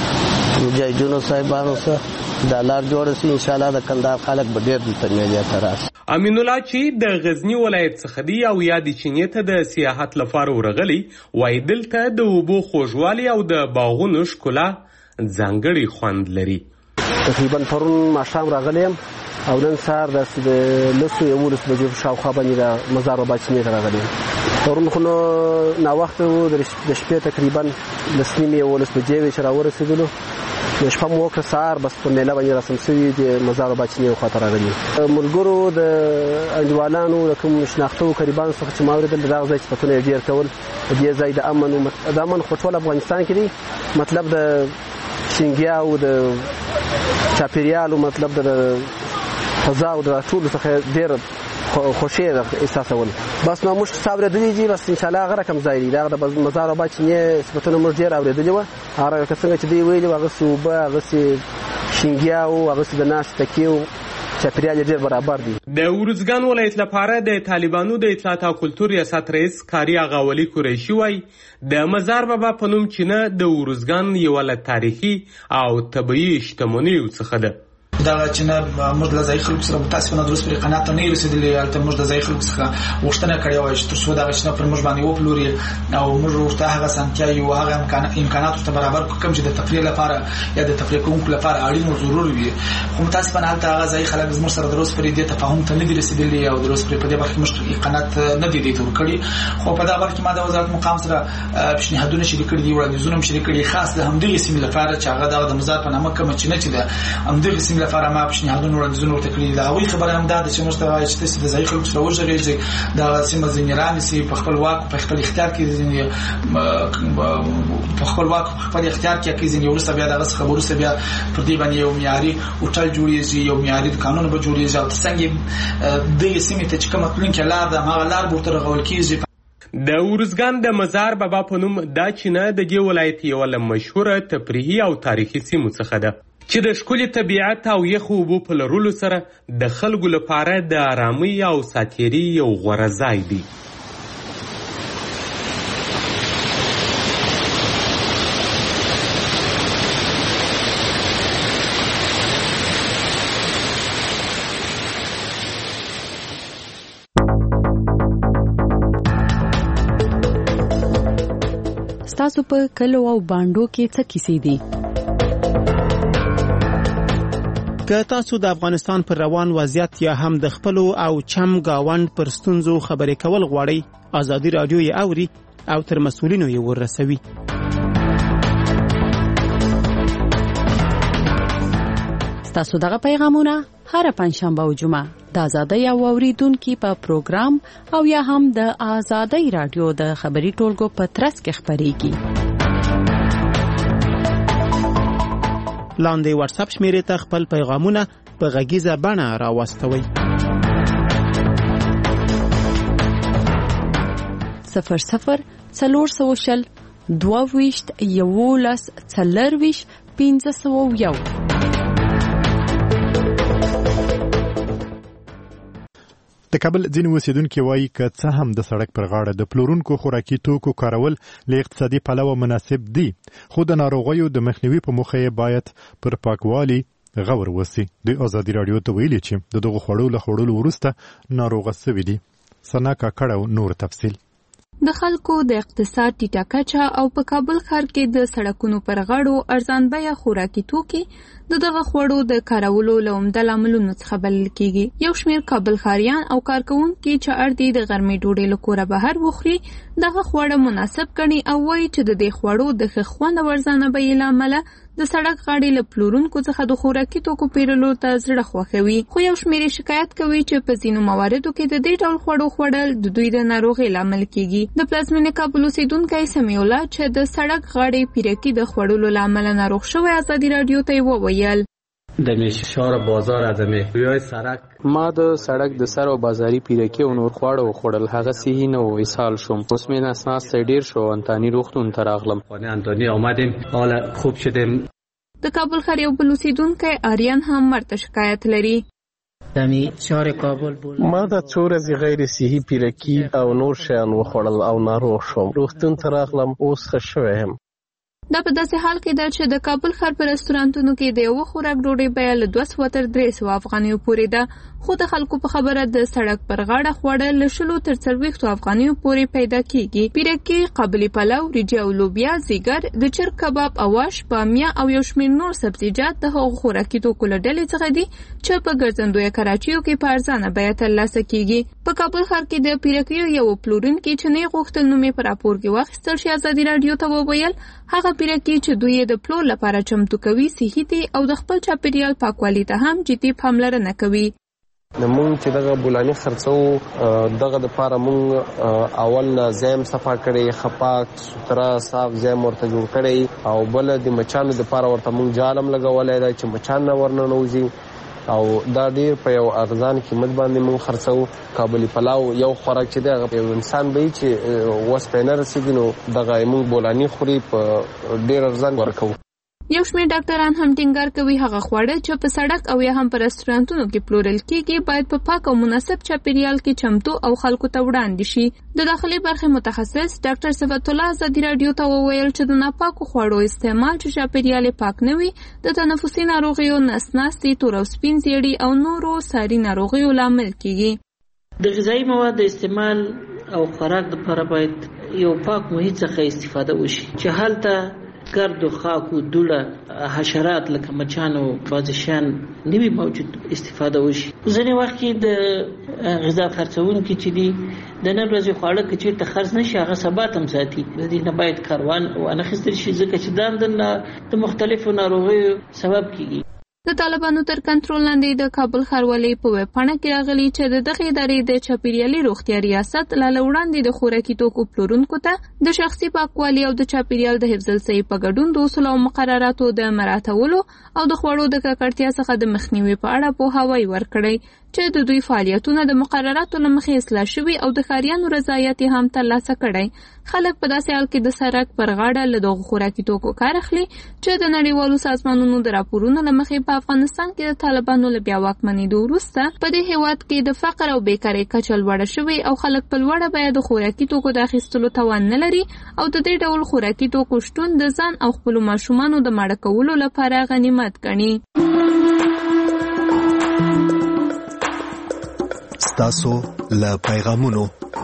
مجاهدینو صاحبانو سره دا لار جوړه سي انشاءالله د کندهار خلک به ډېر دلته میلې ته راشي. امین الله چې د غزنی ولایت څخه دی او یادې چینې ته د سیاحت لپاره ورغلی وایي دلته د اوبو خوږوالي او د باغونو ښکلا ځانګړی خوند لري. تقریبا پرون ماښام راغلی یم او نن سهار داسې د لسو یولسو بجې شاوخوا باندې د مزار بابا چینې ته راغلی یم. پرون خو نو ناوخته و د شپې تقریبا لس نیمې یولس بجې وې چې راورسېدلو د شپه مو وکړه سهار بس په میله باندې رسم شوي د مزار بابا چینې خواته راغلي ملګرو د انډیوالانو د کوم شناختو قریبانو څخه چې ما اورېدل د دغه ځای صفتونه یې ډېر کول د دې ځای د امن د امن خو ټول افغانستان کې دی مطلب د شینګیا او د چاپېریالو مطلب د فضا او د ټولو څخه ډېر خوشی احساسول بس نو موږ څه اورېدلي دي بس انشاءالله هغه رقم ځای دی دغه د مزار بابا چینې صفتونه موږ ډېر اورېدلي وه هغه که څنګه چې دوی ویلي وو هغسې اوبه هغسې شینګیا و هغسې د ناستې تکیې و چاپېریال یې ډېر برابر دی. د ارزګان ولایت لپاره د طالبانو د اطلاعات او کلتور ریاست رئیس کاري آغا ولی قریشي وایي د مزار بابا په نوم چینه د ارزګان یوه له تاریخي او طبیعي شتمنیو څخه ده. دا چې نه موږ له ځای خلکو سره متاسفانه درست پرې قناعت ته نه یو رسېدلي هلته موږ د ځای خلکو څخه غوښتنه کړې وه چې تر څو دغه چینه پر موږ باندې وپلوري او موږ ورته هغه اسانتیاوې او هغه امکانات ورته برابر کړو کوم چې د تفریح لپاره یا د تفریح کوونکو لپاره اړین او ضروري وي خو متاسفانه هلته هغه ځای خلک زموږ سره درست پرې دې تفاهم ته نه دي رسېدلي او درست پرې په دې برخه کې موږ قناعت نه دي دې ته ورکړي خو په دغه برخه کې ما د وزارت مقام سره پیشنهادونه شریک کړي دي وړاندیزونه هم شریک کړي خاص د همدغې سیمې لپاره چې هغه دغه د مزار په نامه کومه چینه چې ده همدغې سیمې لپاره ما پیشنهادونه وړاندیزونه ورته کړي د هغوی خبره هم دا ده چې موږ ته وایي چې تاسې د ځایي خلکو سره وغږېږئ دغه سیمه ځینې رانیسئ په خپل واک په خپل اختیار کې ځینې په خپل واک په خپل اختیار کې کړي ځینې وروسته بیا دغه څخه وروسته بیا پر دې باندې یو معیاري هوټل جوړېږي یو معیاري دوکانونه به جوړېږي او تر څنګ دغې سیمې ته چې کومه تلونکې لار ده هماغه لار به ورته رغول کېږي. د ارزګان د مزار بابا په نوم دا چینه د دې ولایت یوه له مشهوره تفریحي او تاریخي سیمو څخه ده چې د ښکلي طبیعت او یخو اوبو په لرلو سره د خلکو لپاره د آرامۍ او ساتیري یو غوره ځای دی. ستاسو په کلو او باندو کې څه کیسې دي؟ که تاسو د افغانستان پر روان وضعیت یا هم د خپلو او چم گاوند پر ستونزو خبرې کول غواړئ ازادي رادیو یې اوري او تر مسؤلینو یې ورسوي. ستاسو دغه پیغامونه هر پنځشنبه او جمعه د ازادۍ او اوریدونکو په پروګرام او یا هم د ازادۍ رادیو د خبري ټولګو په ترڅ کې خبريږي. لاندې واتس اپ شمیرې ته خپل پیغامونه په غږیزه بڼه راوستوئ. صفر صفر څلور سوه شل دوه ویشت یولس څلور ویشت پنځه سوه یو. د کابل ځینې اوسیدونکي وایي که څه هم د سړک پر غاړه د پلورونکو خوراکي توکو کارول له اقتصادي پلوه مناسب دي، خو د ناروغیو د مخنیوي په موخه یې باید پر پاکوالي غور وسی. د ازادي راډیو ته ویلي چې د دغه خوړو له خوړلو وروسته ناروغه سوي دي. سنا کاکړه نور تفصیل. د خلکو د اقتصاد ټیټه کچه او په کابل ښار کې د سړکونو پر غاړو ارزان بیه خوراکي توکي د دغه خوړو د کارولو له عمده لاملونو څخه بلل کېږي. یو شمېر کابل ښاریان او کارکوونکي چې اړ دي د غرمې ډوډۍ له کوره بهر وخوري دغه خواړه مناسب ګڼي او وایي چې د دې خوړو د ښه خوند او ارزانه بیې له امله د سړک غاړې له پلورونکو څخه د خوراکي توکو پیرلو ته زړه خوښوي. خو یو شمېر شکایت کوي چې په ځینو مواردو کې د دې ډول خوړو خوړل د دوی د ناروغۍ لامل کېږي. د پلازمېنې کابل اوسیدونکی سمیع الله چې د سړک غاړې پیرکي د خوړلو له امله ناروغ شوی ازادي راډیو ته یې وویل. د میشار بازار ادمه ویای سړک ما د سړک د سر او بازاري پیرکي او نور خواړه وخوړل، هغه صحي نه و، اسهال شوم. اوس مې نسناس ډیر شو، انتانی روغتون ته راغلم. انتانی آمدیم حالا خوب شدیم. د کابل ښار یو بل اوسیدونکی آریان هم ورته شکایت لري. دمی شهر کابل بود. ما د څو ورځې غیر صحي پیرکي او نور شیان وخوړل او ناروغ شوم. روغتون ته راغلم، اوس ښه شوی یم. دا په داسې حال کې ده چې د کابل ښار په رستورانتونو کې د یوه خوراک ډوډۍ بیه له دوه سوه تر درې سوه افغانیو پورې ده، خو د خلکو په خبره د سړک پر غاړه خواړه له شلو تر څلوېښتو افغانیو پورې پیدا کېږي. پیرکي، قابلي پلو، وریجې او لوبیا، زیګر، د چرګ کباب، اواش، بامیه او یو شمېر نور سبزیجات د هغو خوراکي توکو له ډلې څخه دي چې په ګرځندویه کراچیو کې په ارزانه بیه ترلاسه کېږي. په کابل ښار کې د پیرکیو یو پلورونکي چې نه یې غوښتل نوم یې په راپور کې واخیستل شي ازادي راډیو ته وویل هغه پیرکي چې دوی د پلور لپاره چمتو کوي صحي دي او د خپل چاپیریال پاکوالي ته هم جدي پاملرنه کوي. مونږ چې دغه بولاني خرڅو دغه د پاره مونږ اول نه زم صفا کړي، خپاک سترا صاف زم ورته جوړ کړي او بل د مچانو د پاره ورته مونږ جالم لګولای دا چې مچان نه ورنه نوځي او دا ډیر په یو ارزان قیمت باندې مونږ خرڅو. قابلی پلاو یو خوراک چې دی یو انسان به چې وس په نه رسیدي نو دغه مونږ بولاني خوري په ډیر ارزان ورکو. یو شمېر ډاکټران هم ټینګار کوي هغه خواړه چې په سړک او یا هم په رستورانتونو کې پلورل کېږي باید په پاک او مناسب چاپیریال کې چمتو او خلکو ته وړاندې شي. د داخلي برخې متخصص ډاکټر صفت الله ازادي راډیو ته وویل چې د ناپاکو خوړو استعمال چې چاپیریال پاک نه وي د تنفسي ناروغیو، نسناستي، تور او سپین زیړي او نورو ساري ناروغیو لامل کېږي. د غذایي موادو استعمال او خوراک لپاره باید یو پاک محیط څخه استفاده وشي چې هلته ګرد و خاک و دوړه حشرات لکه مچان او بعضې شیان نه وي موجود استفاده وشي. ځینې وخت کې د غذا خرڅوونکي چې دي د نن ورځې خواړه که چېرته خرڅ نه شي هغه ثبات هم ساتي. د دې نه باید کاروان وانخیستل شي ځکه چې دا د مختلفو ناروغیو سبب کېږي. د طالبانو تر کنټرول لاندې د کابل ښاروالۍ په ویبپاڼه کې راغلي چې د دغې ادارې د چاپیریالي روغتیا ریاست لا له وړاندې د خوراکي توکو پلورونکو ته د شخصي پاکوالي او د چاپیریال د حفظ الصحې په ګډون د اصولو او مقرراتو د مراعاتولو او د خوړو د ککړتیا څخه د مخنیوي په اړه پوهاوی ورکړی چې د دوی فعالیتونه د مقرراتو له مخې اصلاح شوي او د ښاریانو رضایت هم ترلاسه کړی. خلک په داسې حال کې د سړک پر غاړه له دغو خوراکي توکو کار اخلي چې د نړیوالو سازمانونو د راپورونو له مخې په افغانستان کې د طالبانو له بیا واکمنېدو وروسته په دې هېواد کې د فقر او بیکارۍ کچه لوړه شوې او خلک په لوړه بیه د خوراکي توکو د اخیستلو توان نه لري او د دې ډول خوراکي توکو شتون د ځان او خپلو ماشومانو د ماړه کولو لپاره غنیمت ګڼي. ستاسو له پیغامونو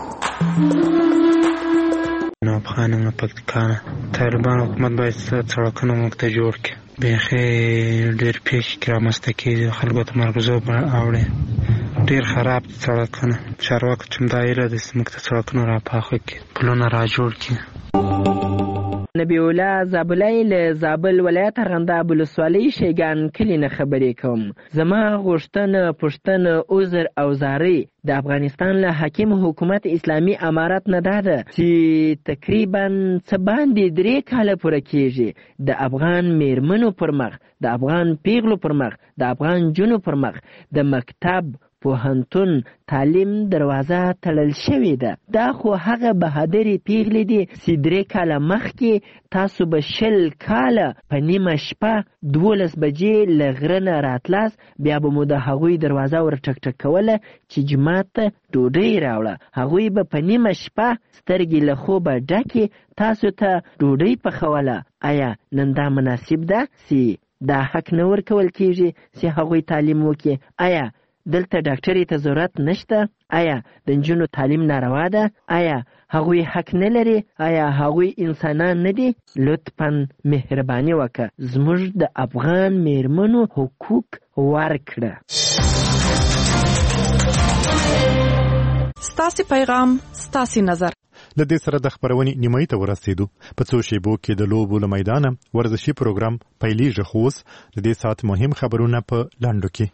نو افغانانو پکتیکانه طالبان حکومت باید سړکونه موږ ته جوړ کړي. بیخي ډېر پیښې کې رامنځته کېږي، خلکو ته مرګزو اوړي، ډېر خراب دي سړکونه. چارواکو چې دا ایله ده چې موږ ته سړکونه راپاخه کړي، پلونه را جوړ کړي. نبی الله زابلای له زابل ولایت ارغنداب ولسوالۍ شیګان کلي نه خبرې کوم. زما غوښتنه پوښتنه عذر او زارۍ د افغانستان له حاکم حکومت اسلامي امارت نه ده ده چې تقریبا څه باندې درې کاله پوره کېږي د افغان میرمنو پر مخ، د افغان پیغلو پر مخ، د افغان جنو پر مخ د مکتب، پوهنتون تعلیم دروازه تړل شوې ده. دا خو هغه بهادرې پیغلې دي چې درې کاله مخکې تاسو به شل کاله په نیمه شپه دولس بجې له غره نه راتلاست، بیا به مو د هغوی دروازه ور ټک ټک کوله چې جومات ته ډوډۍ راوړه. هغوی به په نیمه شپه سترګې له خوبه ډکې تاسو ته ډوډۍ پخوله. آیا نن دا مناسب ده چې دا حق نه ورکول کیږي چې هغوی تعلیم وکړي؟ آیا دلته ډاکټرې ته ضرورت نشته؟ آیا د نجونو تعلیم ناروا ده؟ آیا هغوی حق نه لري؟ آیا هغوی انسانان نه دي؟ لطفاً مهرباني وکړه زموږ د افغان میرمنو حقوق ورکړه. ستاسې پیغام ستاسې نظر. د دې سره د خبرونې نیمایي ته ورسېدو. په څو شیبو کې د لوبو له میدانه ورزشي پروګرام پیلېږي، خو اوس د دې ساعت مهم خبرونه په لنډو کې.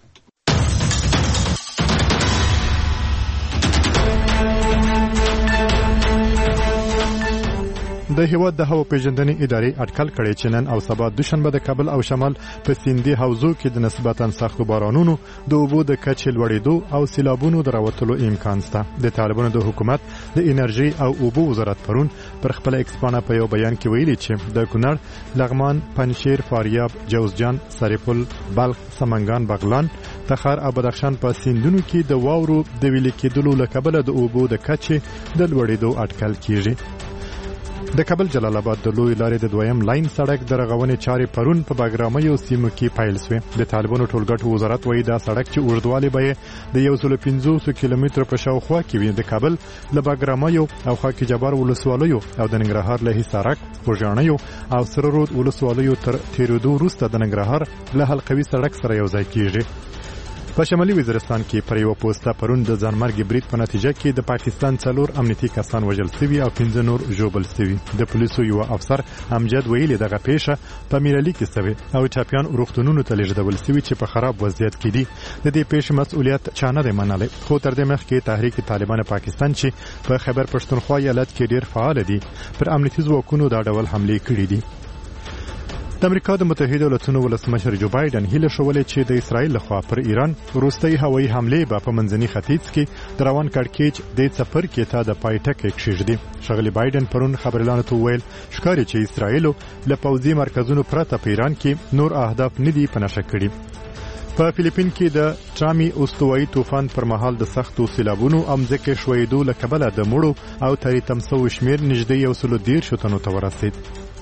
د هیواد د هوا پیژندنې ادارې اټکل کړی چې نن او سبا دوشنبه د کابل او شمال په سیندي حوزو کې د نسبتاً سختو بارانونو د اوبو د کچې لوړېدو او سیلابونو د راوتلو امکان شته. د طالبانو د حکومت د انرژي او اوبو وزارت پرون پر خپل ایکسپانه په یو بیان کې ویلي چې د کونړ، لغمان، پنجشیر، فاریاب، جوزجان، سرپل، بلخ، سمنګان، بغلان، تخار او بدخشان په سیندونو کې د واورو د ویلې کېدلو له کبله د اوبو د کچې د لوړېدو اټکل کیږي. د کابل جلال آباد د لوی لارې د دویم لاین سړک د رغونې چارې پرون په باګراميو سیمو کې پیل شوې. د طالبانو ټولګټو وزارت وایي دا سړک چې اوږدوالی به د یو سل پنځوس کیلومترو په شاوخوا کې وي، د کابل له باګراميو او خاک جبار ولسوالیو او د ننګرهار له حصارک، خوږیاڼیو او سره رود ولسوالیو تر تیرېدو وروسته د ننګرهار له حلقوي سړک سره یو ځای کیږي. په شمالي وزیرستان کې پر یو پوسټه پرون د ځانمرګي برید په نتیجه کې د پاکستان څلور امنیتي کسان وژل شوي او پنځه نور ژوبل شوي. د پولیسو یو افسر امجد ویلي دغه پیښه په میرالي کې شوې او چاپیان روغتونونو ته لیږدول شوي چې په خراب وضعیت کې دي. د دې پیښې مسؤلیت چا نه دی منلی، خو تر دې مخکې تحریک طالبان پاکستان چې په خیبر پښتونخوا ایالت کې ډیر فعال دي پر امنیتي ځواکونو دا ډول حملې کړې دي. د امریکا د متحده ایالاتونو ولسمشر جو بایدن هیله شولې چې د اسرایل لخوا پر ایران وروستۍ هوایي حملې به په منځني ختیځ کې د روان کړکېچ د سفر کې ته د پایټک کېږدي. ښاغلي بایدن پرون خبريالانو ته ویل ښکاري چې اسرایل له پوځي مرکزونو پرته په ایران کې نور اهداف نه دي پنهشه کړي. په فلیپین کې د ټرامي استوایي طوفان پر مهال د سختو سیلابونو او ځمکې ښویېدو له کبله د مړو او تریتم شوو شمېر نږدې یو سل دېرشو تنو ته ورسېد.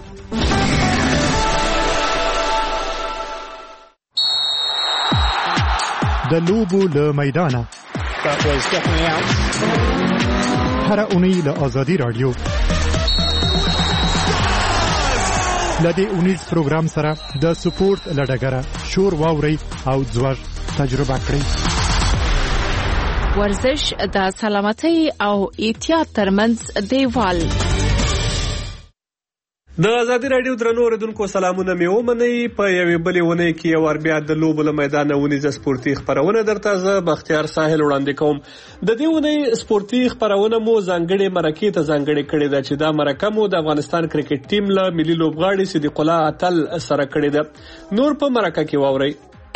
د لوبو له میدانه هر اونۍ له آزادي رادیو لدې اونیز پروګرام سره د سپورت لډګره شور واوري او ځوړ تجربه کړئ. ورزش د سلامتۍ او احتیاط ترمنځ دیوال. د آزادي رادیو درنو اوریدونکو سلامونه مې ومنئ. په یوې بلې اونۍ کې یو ور بیا د لوبو له میدانه ونیزه سپورتي خپرونه درته زه بختیار ساحل وړاندې کوم. د دې اونۍ سپورتي خپرونه مو ځانګړې مرکې ته ځانګړې کړې ده چې دا مرکه مو د افغانستان کرکټ ټیم له ملي لوبغاړي صدیق الله اتل سره کړې ده. نور په مرکه کې واورئ.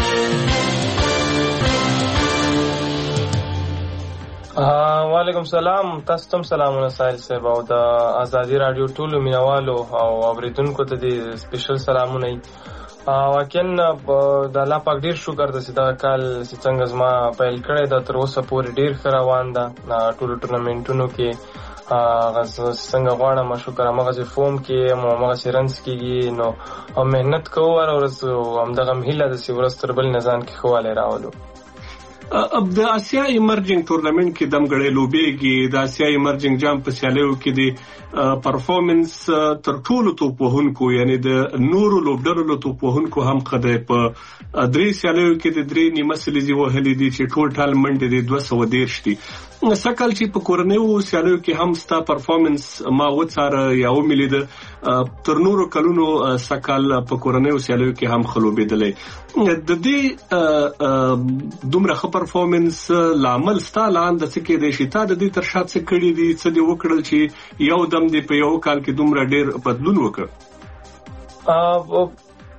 وعلیکم سلام. تاسو ته سلامونه سایل صاحب او د آزادي رادیو ټولو مینوالو او اوریدونکو ته د سپیشل سلامونه. واقعا د الله پاک ډیر شکر د سیدا کال چې څنګه زما پیل کړی دا تر اوسه پورې ډیر ښه روان ده. ټولو ټورنمنټونو کې څنګه غواړم شکر هغه فوم کې هغه رنز کېږي نو مهنت کوو هر ورځ همدغه هیله ده چې ورځ تر بل نظام کې ښه والی راولو. د اسیا ایمرجنګ ټورنمنت کې دمګړې لوبېږي. د اسیا ایمرجنګ جام په سیالیو کې د پرفورمنس تر ټولو توپ وهونکو یعنی د نورو لوبډرو توپ وهونکو هم قده په درې سیالیو کې د درې نیمه سلیزي وهلې دي چې ټوټال منډه د دوه سوه دېرش دي. سکل چې په کورنیو سیالیو کې هم ستا پرفورمنس ما وڅاره یا وملید تر نورو کلونو سکل په کورنیو سیالیو کې هم خلوبېدلې. د دې دومره ښه پرفورمنس لامل ستا لاندې څه کې د شتا د دې تر شا څه کړي دي څه دی وکړل چې یو دم دی په یو کال کې دومره ډېر بدلون وکړ؟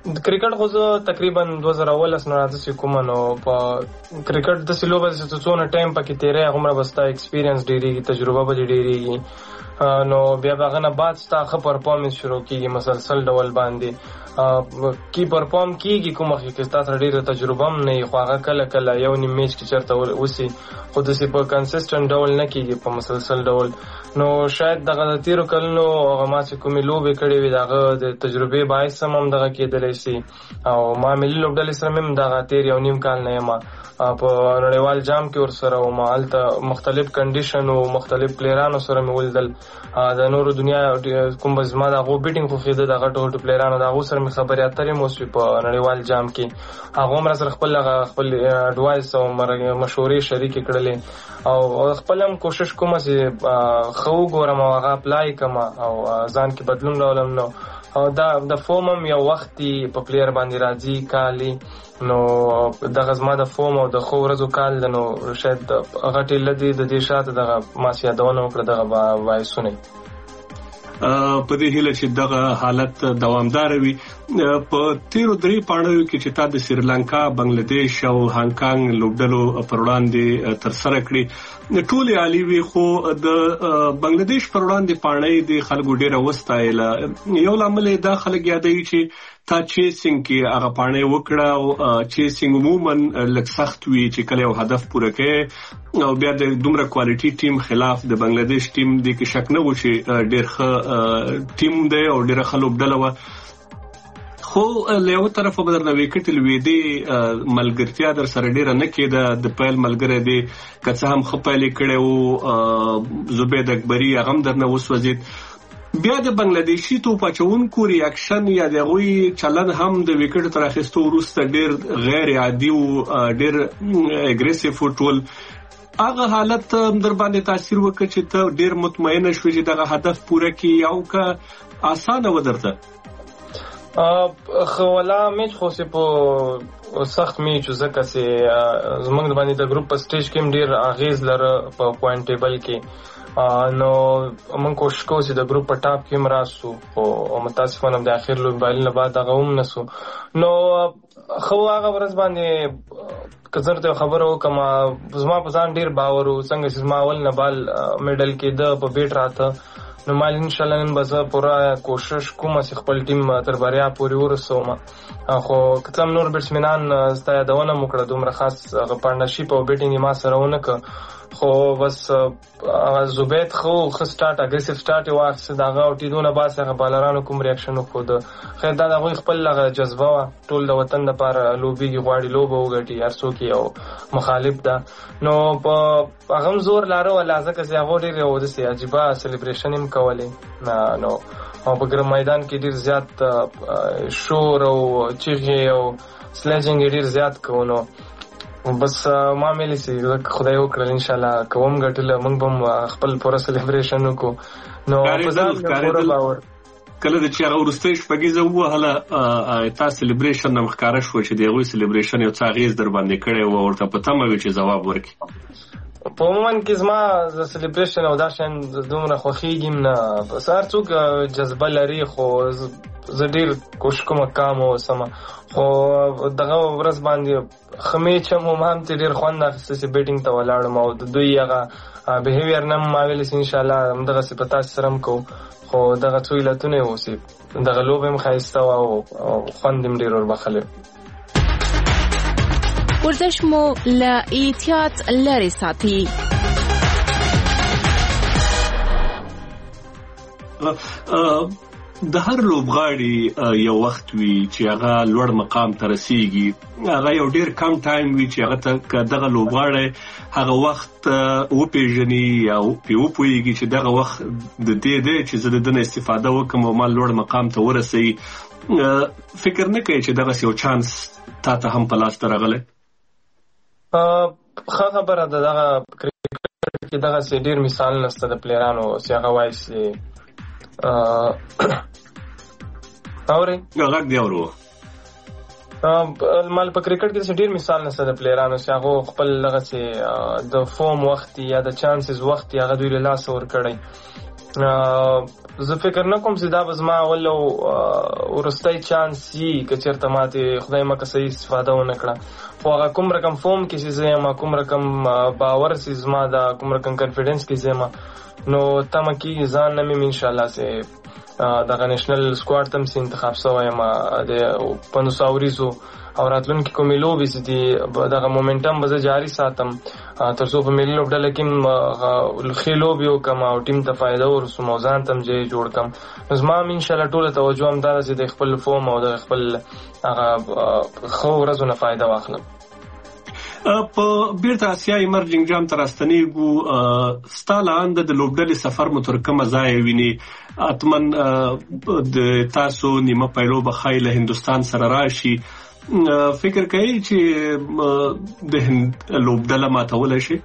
د کرکټ خو زه تقریبا دوه زره اولس نه راځي کوم نو په کرکټ د سلوبه چې څونه ټایم پکې تیرې هغه بستا ایکسپیرینس ډیریږي تجربه به ډیریږي نو بیا هغه نه بعد ستا ښه پرفارمنس شروع کیږي مسلسل ډول باندې کی پرفارم کیږي کومه کې تاسو ډیره تجربه هم نه خو هغه کله کله یو نیم میچ کې چرته وسی خو د سی په کنسیسټنت ډول نه کیږي په مسلسل ډول نو شاید دغه تیرو کلونو هغه ما چې کومې لوبې کړې وي دغه د تجربې باعث هم دغه کېدلی شي او ما ملي لوبډلې سره هم دغه تیر یو نیم کال نه یم په نړیوال جام کې ورسره وم هلته مختلف کنډیشن او مختلف پلیرانو سره مې ولیدل د نورو دنیا کوم به زما د هغو بیټینګ خوښېده دغه ټوټو پلیرانو د هغو سره مې خبرې اترې مو وسوې په نړیوال جام کې هغو هم را سره خپل هغه خپل اډوایس او مشورې شریکې کړلې او خپل هم کوشش کوم چې ښه وګورم او هغه اپلای کړم او ځان کې بدلون راولم نو او دا د فوم هم یو وخت په پلیر باندې راځي کالي نو دغه زما د فوم او د خو ورځو کال نو شاید هغه ټیله دي د دې شاته دغه ما سیادونه وکړه دغه وایسونه په دې هیله چې دغه حالت دوامدار وي په تیرو درې پاڼو کې چې تا د سریلانکا بنگلاديش او هانګ کانګ لوبډلو پر وړاندې تر سره کړی ټول عالی وی خو د بنگلاديش پر وړاندې پاڼې د خلکو ډیره وستایله یو لامل دا خلک یادوي چې تا چیسینګ کې هغه پاڼې وکړه او چیسینګ عموما لږ سخت وي چې کله یو هدف پوره کړي او بیا د دومره کوالټي ټیم خلاف د بنگلاديش ټیم د کې شک نه و چې ډیر ښه ټیم دی او ډیر ښه لوبډله و خو له یو طرفه به درنه وکټل وې دی ملګرتیا در سره ډیره نه کېده د پیل ملګری دی که څه هم ښه پیل کړی و زبید اکبري هغه هم درنه وسوځید بیا د بنگلاديشي توپ اچونکو ریاکشن یا د هغوی چلن هم د وکټ تر اخیستو وروسته ډیر غیر عادي او ډیر اګریسیو فوټبال هغه حالت در باندې تاثیر وکړ چې ته ډیر مطمئنه شوې چې دغه هدف پوره کړي او که اسانه ودرته خو ولا میچ خو سه په سخت میچ زکه سه زمونږ باندې د ګروپ په سټیج کې ډیر اغیز لره په پوینټ ټیبل کې نو موږ کوشش کوو چې د ګروپ په ټاپ کې مراسو او متاسفانه د اخر لوب بایل نه بعد هغه هم نسو نو خو هغه ورځ باندې کزر ته خبرو کما زما په ځان ډیر باور او څنګه چې زما اول نه بال میډل کې د په بیٹ راته نو مال ان شاء الله نن به پورا کوشش کوم چې خپل ټیم تر بریا پورې ورسوم خو کتم نور بیټسمنان ستای دونه مکړه دومره خاص غ پارتنرشپ او بیټینګ ما سره ونه خو بس زبید خو خ سٹارټ اګریسیو سٹارټ واخص داغه او ټیدونه باسه غ بالرانو کوم ریاکشن خود خیر دا دغه خپل لغه جذبه ټول د وطن لپاره لوبيږي غواړي لوبه وګټي هرڅو کې او مخالف ده نو په هغه زور لاره ولا ځکه چې هغه ډیر یو د سي عجيبه سلیبریشن هم کولې نو او په ګرم میدان کې ډیر زیات شور او چیغې او سلیجنګ ډیر زیات کوونو بس ما ملي سي خدای وکړل ان شاء الله کوم غټل موږ هم خپل پوره سلیبریشن وکړو نو په ځان پوره باور کله د چیرې ورستېش پګیزه وهله تاسو سلیبریشن نم ښکارا شو چې دغه سلیبریشن یو څه غیز در باندې کړي او ورته پته مې چې جواب ورکړي په مومن کې زما د سلیبریشن او دا شان دومره خوخیږم نه په سار څوک جذبه لري خو زه ډیر کوشش کوم کام او سم خو دغه ورځ باندې خمې چې مو هم ډیر خوند اخیسته چې بیټینګ ته ولاړم او د دوی هغه بیهیویر نم ما ویل ان شاء الله هم دغه صفات سره کو خو دغه څو علتونه اوسي دغه لوبم خایسته او خوندم ډیر ور بخله ورزش مو له احتیاط لري ساتي د هر لوبغاړي یو وخت وي چې هغه لوړ مقام ته رسیږي هغه یو ډیر کم ټایم وي چې هغه ته دغه لوبغاړي هغه وخت وپیژني یا پیوپويږي چې دغه وخت د دې دې چې زه دنه استفاده وکم او ما لوړ مقام ته ورسي فکر نه کوي چې دغه یو چانس تا ته هم پلاس ترغله ښه خبره ده دغه کرکټ کې دغه سي ډیر مثال نشته د پلیرانو چې هغه وایي چې اوري غږ دی اورو مال په کرکټ کې ډیر مثال نشته د پلیرانو چې هغه خپل لغه چې د فورم وخت یا د چانسز وخت هغه دوی له لاس ور کړی زه فکر نه کوم چې دا به زما اول او وروستی چانس وي که چېرته ماتې خدای مکه صحیح استفاده ونه کړه خو هغه کوم رقم فوم کې چې زه یم کوم رقم باور چې زما دا کوم رقم کنفیډنس کې زه یم نو تمه کېږي ځان نه مې انشاءالله چې دغه نیشنل سکواډ ته هم چې انتخاب شوی یم د پنځوس اوریزو او راتلونکي کومې لوبې چې دي دغه مومنټم به زه جاري ساتم تر څو په ملي لوبډله کې هم ښې لوبې وکړم او ټیم ته فایده ورسوم او ځان ته هم ځای جوړ کړم نو زما هم انشاءالله ټوله توجه هم دا ده چې د خپل فوم او د خپل هغه ښه ورځو نه فایده واخلم. په بیرته اسیا ایمرجنګ جام ته راستنېږو ستا له انده د لوبډلې سفر مو تر کومه ځایه ویني اتمن د تاسو نیمه پیلو به ښایي له هندوستان سره راشي فکر کوي چې د لوبډله ماتولی شي؟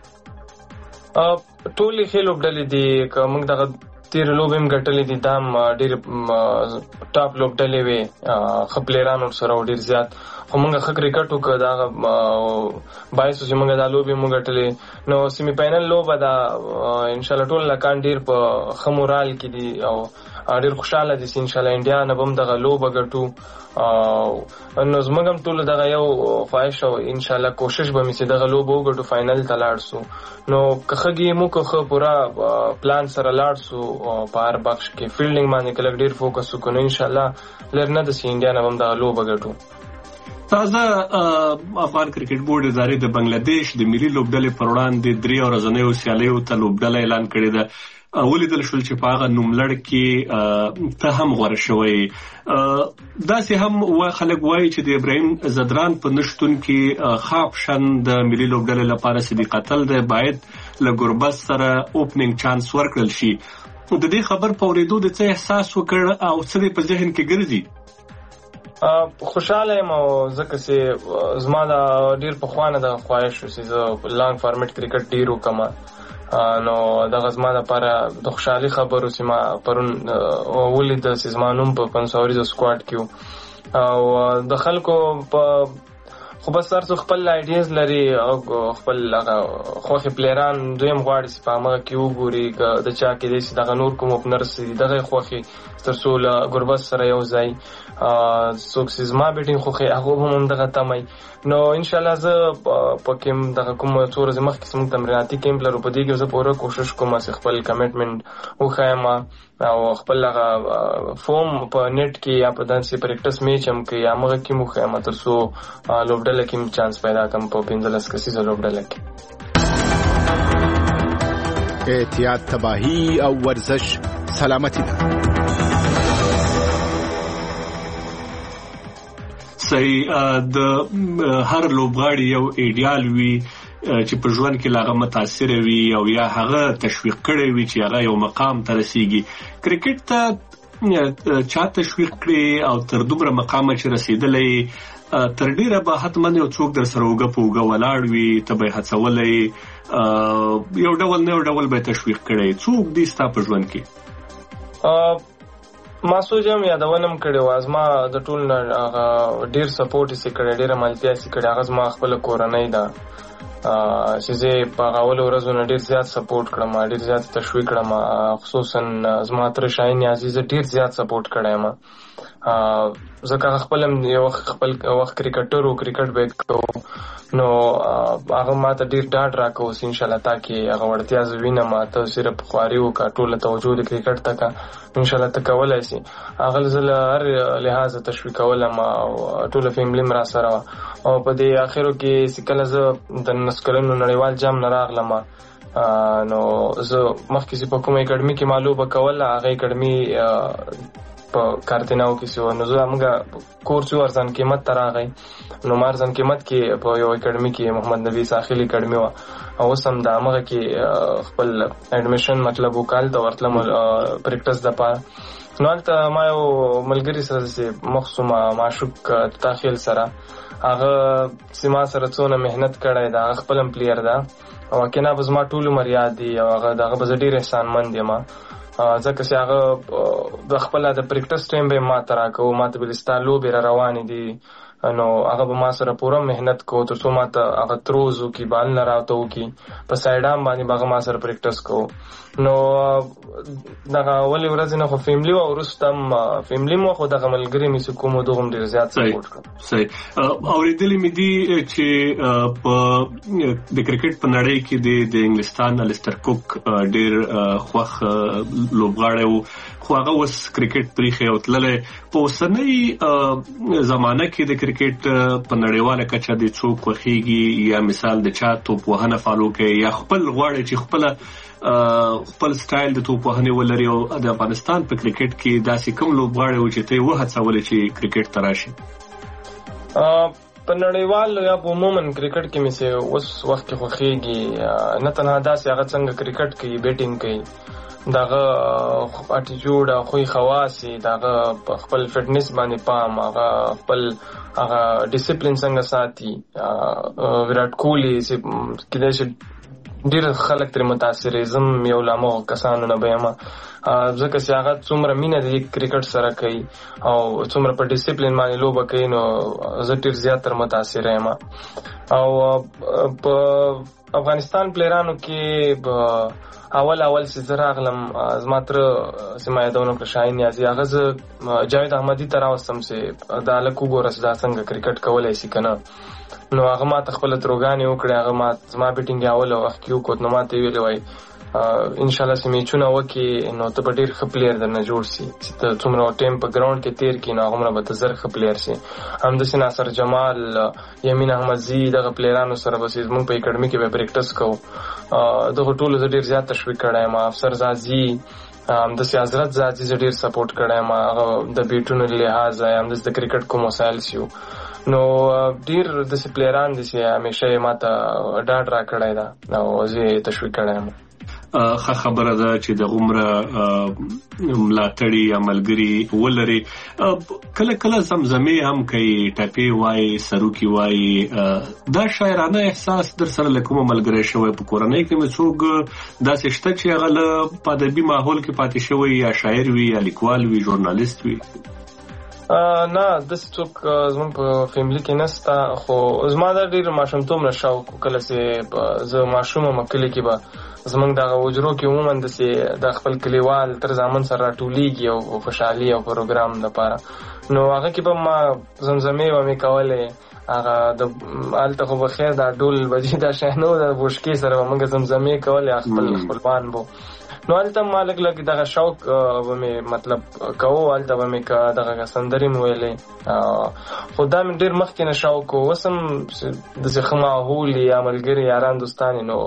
ټولې ښې لوبډلې دي که موږ دغه تېرې لوبې هم ګټلې دي دا هم ډېرې ټاپ لوبډلې وې ښه پلیران ورسره و ډېر زیات خو موږ ښه کرکټ وکړه د هغه باعث چې موږ دا لوبې موږ ګټلې نو سیمي فاینل لوبه دا انشاءالله ټول لکان ډېر په ښه مورال کې دي او ډېر خوشحاله دي چې انشاءالله انډیا نه به هم دغه لوبه ګټو نو زموږ هم ټولو دغه یو خواهش او انشاءالله کوشش به مې چې دغه لوبه وګټو فاینل ته لاړ سو نو که ښه ګیم وکړو ښه پوره پلان سره لاړ سو په هر بخش کې فیلډینګ باندې که لږ ډېر فوکس وکړو نو انشاءالله لږ نه ده چې انډیا نه به هم دغه لوبه ګټو. تازه افغان کرکټ بورډ ادارې د بنگلادیش د ملي لوبډلې پر وړاندې درې ورځنیو سیالیو ته لوبډله اعلان کړې ده ولیدل شول چې په هغه نوملړ کې ته هم غوره شوی داسې هم خلک وایي چې د ابراهیم زدران په نشتون کې ښه اپشن د ملي لوبډلې لپاره صدیق اتل دی باید له ګربز سره اوپننګ چانس ورکړل شي د دې خبر په اورېدو د څه احساس وکړ او څه دې په ذهن کې ګرځي؟ خوشحاله یم او ځکه چې زما دا ډېر پخوانه د خواهش و چې زه لانګ فارمیټ کرکټ ډېر وکړم نو دغه زما دپاره د خوشحالي خبر و چې ما پرون ولیده چې زما نوم په پنځوس اوریزو سکواډ کې و او د خلکو په خو بس هر څو خپل آیډیز لري او خپل هغه خوښې پلیران دویم غواړي چې په همغه کې وګوري که د چا کېدی چې دغه نور کوم اوپنرز دي دغه یې خوښې تر څو له ګربز سره یو ځای څوک چې زما بیټینګ خوښوي هغه هم همدغه تمه نو انشاءالله زه پکې دغه کوم څو ورځې مخکې چې موږ تمریناتي کیمپ لرو په دې کې زه پوره کوشش کوم چې خپل کمیټمنټ وښایم او خپل هغه فوم په نیټ کې یا په داسې پریکټس میچ هم کې یا هغه کې وښایم تر څو لوبډله کې هم چانس پیدا کړم په پنځلس کسیزه لوبډله کې. احتیاط تباهی او ورزش سلامتی ده. صحیح د هر لوبغاړي یو ایډیال وي چې په ژوند کې لاغه متاثر وي او یا هغه تشویق کړي وي چې هغه یو مقام ته رسیږي. کرکټ ته چا تشویق کړي او تر دومره مقام چې رسیدلې تر ډیره به حتما یو څوک در سره وګه پوګه ولاړ وي ته به هڅولې یو ډول نه یو ډول به تشویق کړي څوک دې ستا په ژوند کې؟ ما سوچم یادونم کړی و زما د ټول نه هغه ډېر سپورټ یې کړی ډېره ملتیا یې کړی هغه زما خپله کورنۍ ده چې زه یې په هغه اولو ورځو نه ډېر زیات سپورټ کړم ډېر زیات تشویق کړم خصوصا زما تره شاهین نیازي زه ډېر زیات سپورټ کړی یم ځکه هغه خپل هم یو خپل وخت کرکټر و کرکټ به یې کوو نو هغه ما ته ډېر ډاډ راکوه چې انشاءالله تا کې هغه وړتیا زه وینم ته صرف خواري وکړه ټوله توجه د کرکټ ته کړه انشاءالله ته کولی سي هغه زه له هر لحاظه تشویقولم او ټوله فیملي م را سره وه او په دې اخرو کې چې کله زه د نولس کلنو نړیوال جام نه راغلم نو زه مخکې چې په کومه اکاډمي کې ما لوبه کوله هغه اکاډمي په کارتیناو کې سو نو زه موږ کورس یو ارزان قیمت ته راغی نو ما ارزان قیمت کې په یو اکاډمي کې محمد نبی ساحلي اکاډمي وه او اوس هم د همغه کې خپل اډمیشن مطلب وکړ ته ورتلم پریکټس دپاره نو هلته ما یو ملګري سره چې مخ سومه معشوق تاخیل سره هغه چې ما سره څونه محنت کړی ده هغه خپل هم پلیر ده او واقعا به زما ټول عمر یاد دي او هغه د هغه به زه ډېر احسانمند یم ځکه چې هغه د خپله د پریکټس ټایم به یې ما ته راکوو ما ته به ستا لوبې را روانې دي نو هغه به ما سره پوره مهنت کو تر څو ما ته هغه تروزو کی بال نه راوته کی په سایډام باندې هغه ما سره پریکټس کو. نو دغه اول ورځ نه خو فیملی او ورستم فیملی مو خو دغه ملګری می سکو مو دغه ډیر زیات سپورټ کړ. صحیح. اوریدلې مې دي چې په د کرکټ په نړۍ کې د انګلستان الستر کوک ډیر خوخ لوبغاړی وو خو هغه اوس کرکټ پریخي او تللې په اوسنۍ زمانه کې د کرکټ په نړیواله کچه د څوک خوخيږي یا مثال د چا توپ وهنه فالو کوي یا خپل غواړي چې خپل خپل سټایل د توپ وهنې ولري او د افغانستان په کرکټ کې داسې کوم لوبغاړي و چې ته وهڅولې چې کرکټ ته راشي؟ په نړیوال یا په عموما کرکټ کې مې سه اوس وخت کې خوخيږي نه تنها داسې هغه څنګه کرکټ کوي بیټینګ کوي دغه اټیټیوډ او خوې خواصي دغه خپل فټنس باندې پام هغه خپل هغه ډیسپلین څنګه ساتي. ویرات کوهلی چې کله چې ډیر خلک تر متاثر زم یو لامو کسانو نه بېما ځکه چې هغه څومره مینه د کرکټ سره کوي او څومره په ډیسپلین باندې لوبه کوي نو زه ډیر زیات تر متاثر یم. او په افغانستان پلیرانو کې اول اول چې زه راغلم زما تر سیمه یادونه کړ شاهین نیازي هغه زه جاوید احمدي ته راوستم چې دا هلک وګوره چې دا څنګه کرکټ کولی شي که نه. نو هغه ما ته خپله تروګانې وکړې هغه ما زما بیټینګ اوله وخت کې وکړ نو ما ته یې ویلې وایي انشاءالله چې میچونه وکړي نو ته به ډېر ښه پلیر درنه جوړ سي چې ته څومره ټایم په ګراونډ کې تېر کړي نو هغومره به ته زر ښه پلیر سي. همداسې ناصر جمال یمین احمدزي دغه پلیرانو سره به چې زموږ په اکاډمي کې به پریکټس کوو دغه ټولو زه ډېر زیات تشویق کړی یم. افسر زازي همداسې حضرت زازي زه ډېر سپورټ کړی یم هغه د بیټونو لحاظ همداسې د کرکټ کوم وسایل سي نو ډېر داسې پلیران دي چې همیشه یې ما ته ډاډ را کړی ده او زه یې تشویق کړی یم. ښه خبره ده چې د عمره ملاتړي یا ملګري ولري. کله کله زمزمې هم کوي ټپې وایي سروکي وایي دا شاعرانه احساس در سره له کومه ملګری شوی په کورنۍ کې مې څوک داسې شته چې هغه له په ادبي ماحول کې پاتې شوی یا شاعر وي یا لیکوال وي ژورنالیست وي؟ نه داسې څوک زموږ په فیملي کې نسته خو زما دا ډېر ماشومتوب نه شوق کله چې زه ماشوم یم کلي کې به زمونږ دغه حجرو کې عموما داسې د خپل کلیوال تر زامن سره راټولیږي او خوشحالي او پروګرام لپاره نو هغه کې به ما زمزمې به مې کولې هغه د هلته خو به خیر دا ډول بجې دا شی نه و د بوشکې سره به موږ زمزمې کولې خپل خپلوان بو نو هلته ما لږ لږ دغه شوق به مې مطلب کوو هلته به مې دغه سندرې مې ویلې خو دا مې ډېر مخکې نه شوق و اوس هم داسې ښه ماحول یا ملګري یاران دوستان نو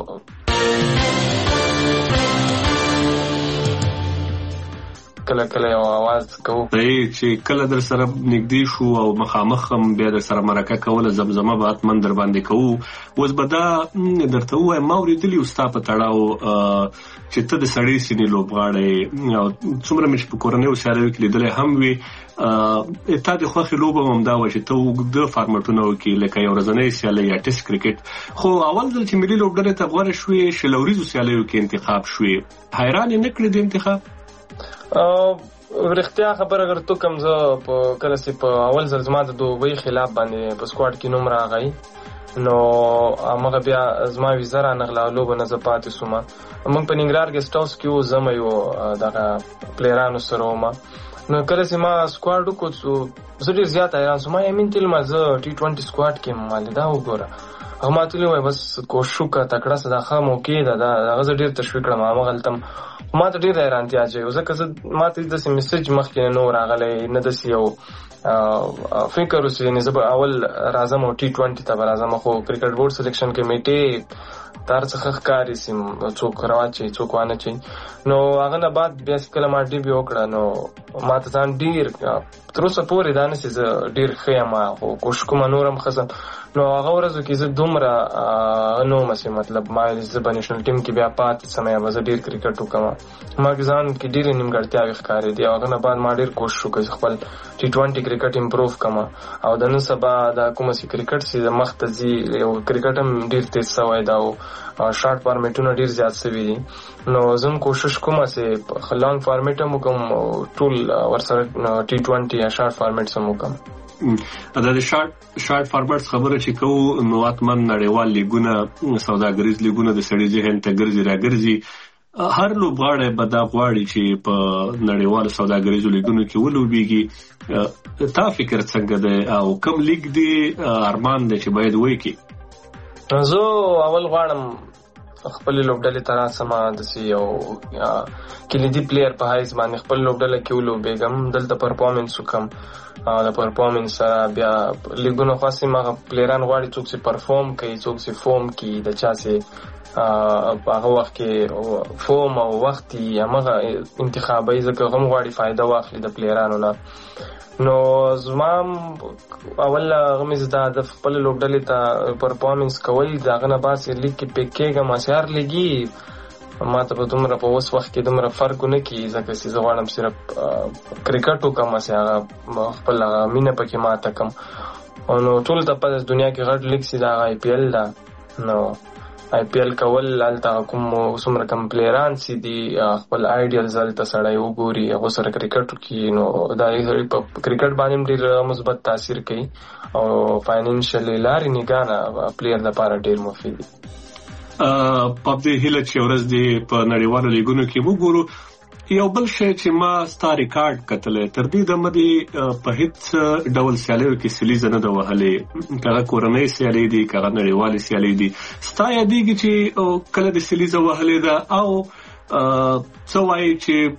کله کله یو आवाज کوو چې کله در سره نږدې شو او مخامخ هم بیا در سره مرکه کوله زمزمه به حتما در باندې کوو. اوس به دا درته ووایم ما اورېدلي وو ستا په تړاو چې ته د سړې سینې لوبغاړی او څومره مې چې په کورنیو سیالیو کې لیدلی هم وي تا د خوښې لوبه هم دا وه چې ته اوږده فارمټونه وکړي لکه یو ورځنۍ سیالۍ یا ټیسټ کرکټ خو اول ځل چې ملي لوبډلې ته غوره شوې شلوریزو سیالیو کې انتخاب شوې حیران یې نه کړې د انتخاب؟ رښتیا خبره اگر تو کوم زه په کله چې په اول ځل زما د دوبۍ خلاف باندې په سکواډ کې نوم راغی نو هغه بیا زما ویزه رانغله او لوبه نه زه پاتې سوم. موږ په ننګرهار ګسټ هاوس کې وو زه مې یو دغه پلیرانو سره وم نو کله چې ما سکواډ وکړو زه ډېر زیات حیران سوم. ما یمین تلم زه ټي ټوینټي سکواډ کې یم مالې دا وګوره هغه ما ته وایي بس کوشش وکړه تکړه څه دا ښه موقع ده دا هغه زه ډېر تشویق کړم هماغلته ما ته ډېره حیرانتیا اچوي ځکه زه ما ته داسې میسج مخکې نه و راغلی نه داسې یو فکر اوس یعنې زه به اول راځم او ټي ټوینټي ته به راځم خو کرکټ بورډ سلیکشن کمیټې تر څخه ښکاري سي څوک راواچوي څوک وانه چوي نو هغه نه بعد بیا چې کله ما ډیبیو وکړه نو ما ته ځان ډېر تر اوسه پورې دا نه چې زه ډېر ښه یم خو کوشش کومه نور هم ښه ځم نو هغه ورځو کې زه دومره نه وم چې مطلب ما زه به نیشنل ټیم کې بیا پاتې سم یا به زه ډېر کرکټ وکړم ما کې ځان کې ډېرې نیمګړتیاوې ښکارېدې او هغه نه بعد ما ډېر کوشش وکړ چې خپل ټي ټوینټي کرکټ امپروف کړم او د نن سبا دا کومه چې کرکټ چې د مخ ته ځي یو کرکټ هم ډېر تیز سوی دا او شارټ فارمیټونه ډېر زیات سوي دي نو زه هم کوشش کوم چې لانګ فارمیټ هم وکړم ټول ورسره ټي ټوینټي یا شارټ فارمیټس هم وکړم. دا د شارټ شارټ فارمټس خبره چې کوو نو اتمن نړیوال لیګونه سوداګریز لیګونه د سړي ذهن ته ګرځي راګرځي هر لوبغاړی به دا غواړي چې په نړیوال سوداګریزو لیګونو کې ولوبېږي تا فکر څنګه دی او کوم لیګ دی ارمان دی چې باید وایي کې زه اول غواړم خپل لوبډلې ته راسم داسې یو کلیدي پلیر په حیث باندې خپل لوبډله کې ولوبېږم دلته پرفارمنس وکړم د پرفارمنس سره بیا لیګونو خاصې مغه پلیران غواړي څوک چې پرفارم کوي څوک چې فوم کوي د چا چې هغه وخت کې فوم او وخت یې هغه انتخابي ځکه هم غواړي فایده واخلي د پلیرانو نه نو زما اول هغه مې زده د خپل لوبډلې ته پرفارمنس کول د هغه نه باسي لیګ کې پیک کېږم هر لیګي ما ته په دومره په اوس وخت کې دومره فرق نه کیږي ځکه چې زه غواړم صرف کرکټ وکړم چې هغه خپل مینه پکې ماته کړم نو ټول ته په دنیا کې غټ لیګ سي دا آی پی ایل ده نو آی پی ایل کول هلته کوم څومره کم پلیران سي دي خپل آیډیلز هلته سړی وګوري هغو سره کرکټ وکړي نو دا سړي په کرکټ باندې ډېر مثبت تاثیر کوي او فاینانشلي لارې نګاه نه پلیر لپاره ډېر مفید دي په دې هیله چې ورځ دې په نړیوالو لیګونو کې وګورو یو بل شی چې ما ستا ریکارډ کتلی تر دې دمه دې په هیڅ ډول سیالیو کې سلیزه نه ده وهلې که کورنۍ سیالۍ دي که نړیوالې سیالۍ دي ستا یادېږي چې کله د سلیزه وهلې ده او څه وایي چې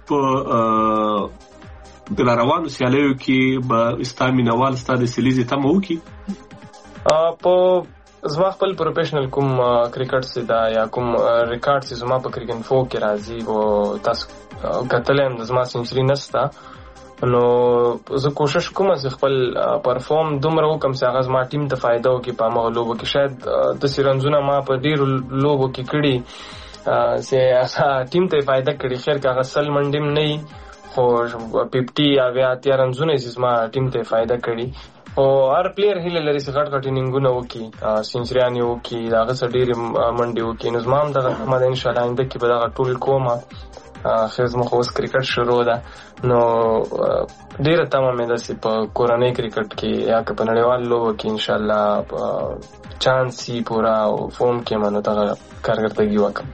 په د روانو سیالیو کې به ستا مینوال ستا د سلیزې تمه وکړي په زما خپل پروفیشنل کوم کرکټ سي دا یا کوم ریکارډ سي زما په کرکټ فو کې راځي او تاسو کتلم د زما سنچري نستا نو زه کوشش کوم چې خپل پرفارم دومره وکم چې هغه زما ټیم ته فائدہ وکړي په هغه لوبو کې شاید د سیرنزونه ما په ډیرو لوبو کې کړي چې ټیم ته فائدہ کړي خیر که هغه سل منډم نه خو پچپن یا بیا اتیا رنزونه چې زما ټیم ته فائدہ کړي او هر پلیر هیله لري چې غټ غټ انینګونه وکړي سنچریان یې وکړي د هغه څه ډېرې منډې وکړي نو زما هم دغه تمه ده انشاءالله آینده کې به دغه ټول کومه خیر زما خو اوس کرکټ شروع ده نو ډېره تمه مې ده چې په کورنۍ کرکټ کې یا که په نړیوال لوبو کې انشاءالله چانس یي پوره او فوم کې ما نو دغه کارګردګي وکړم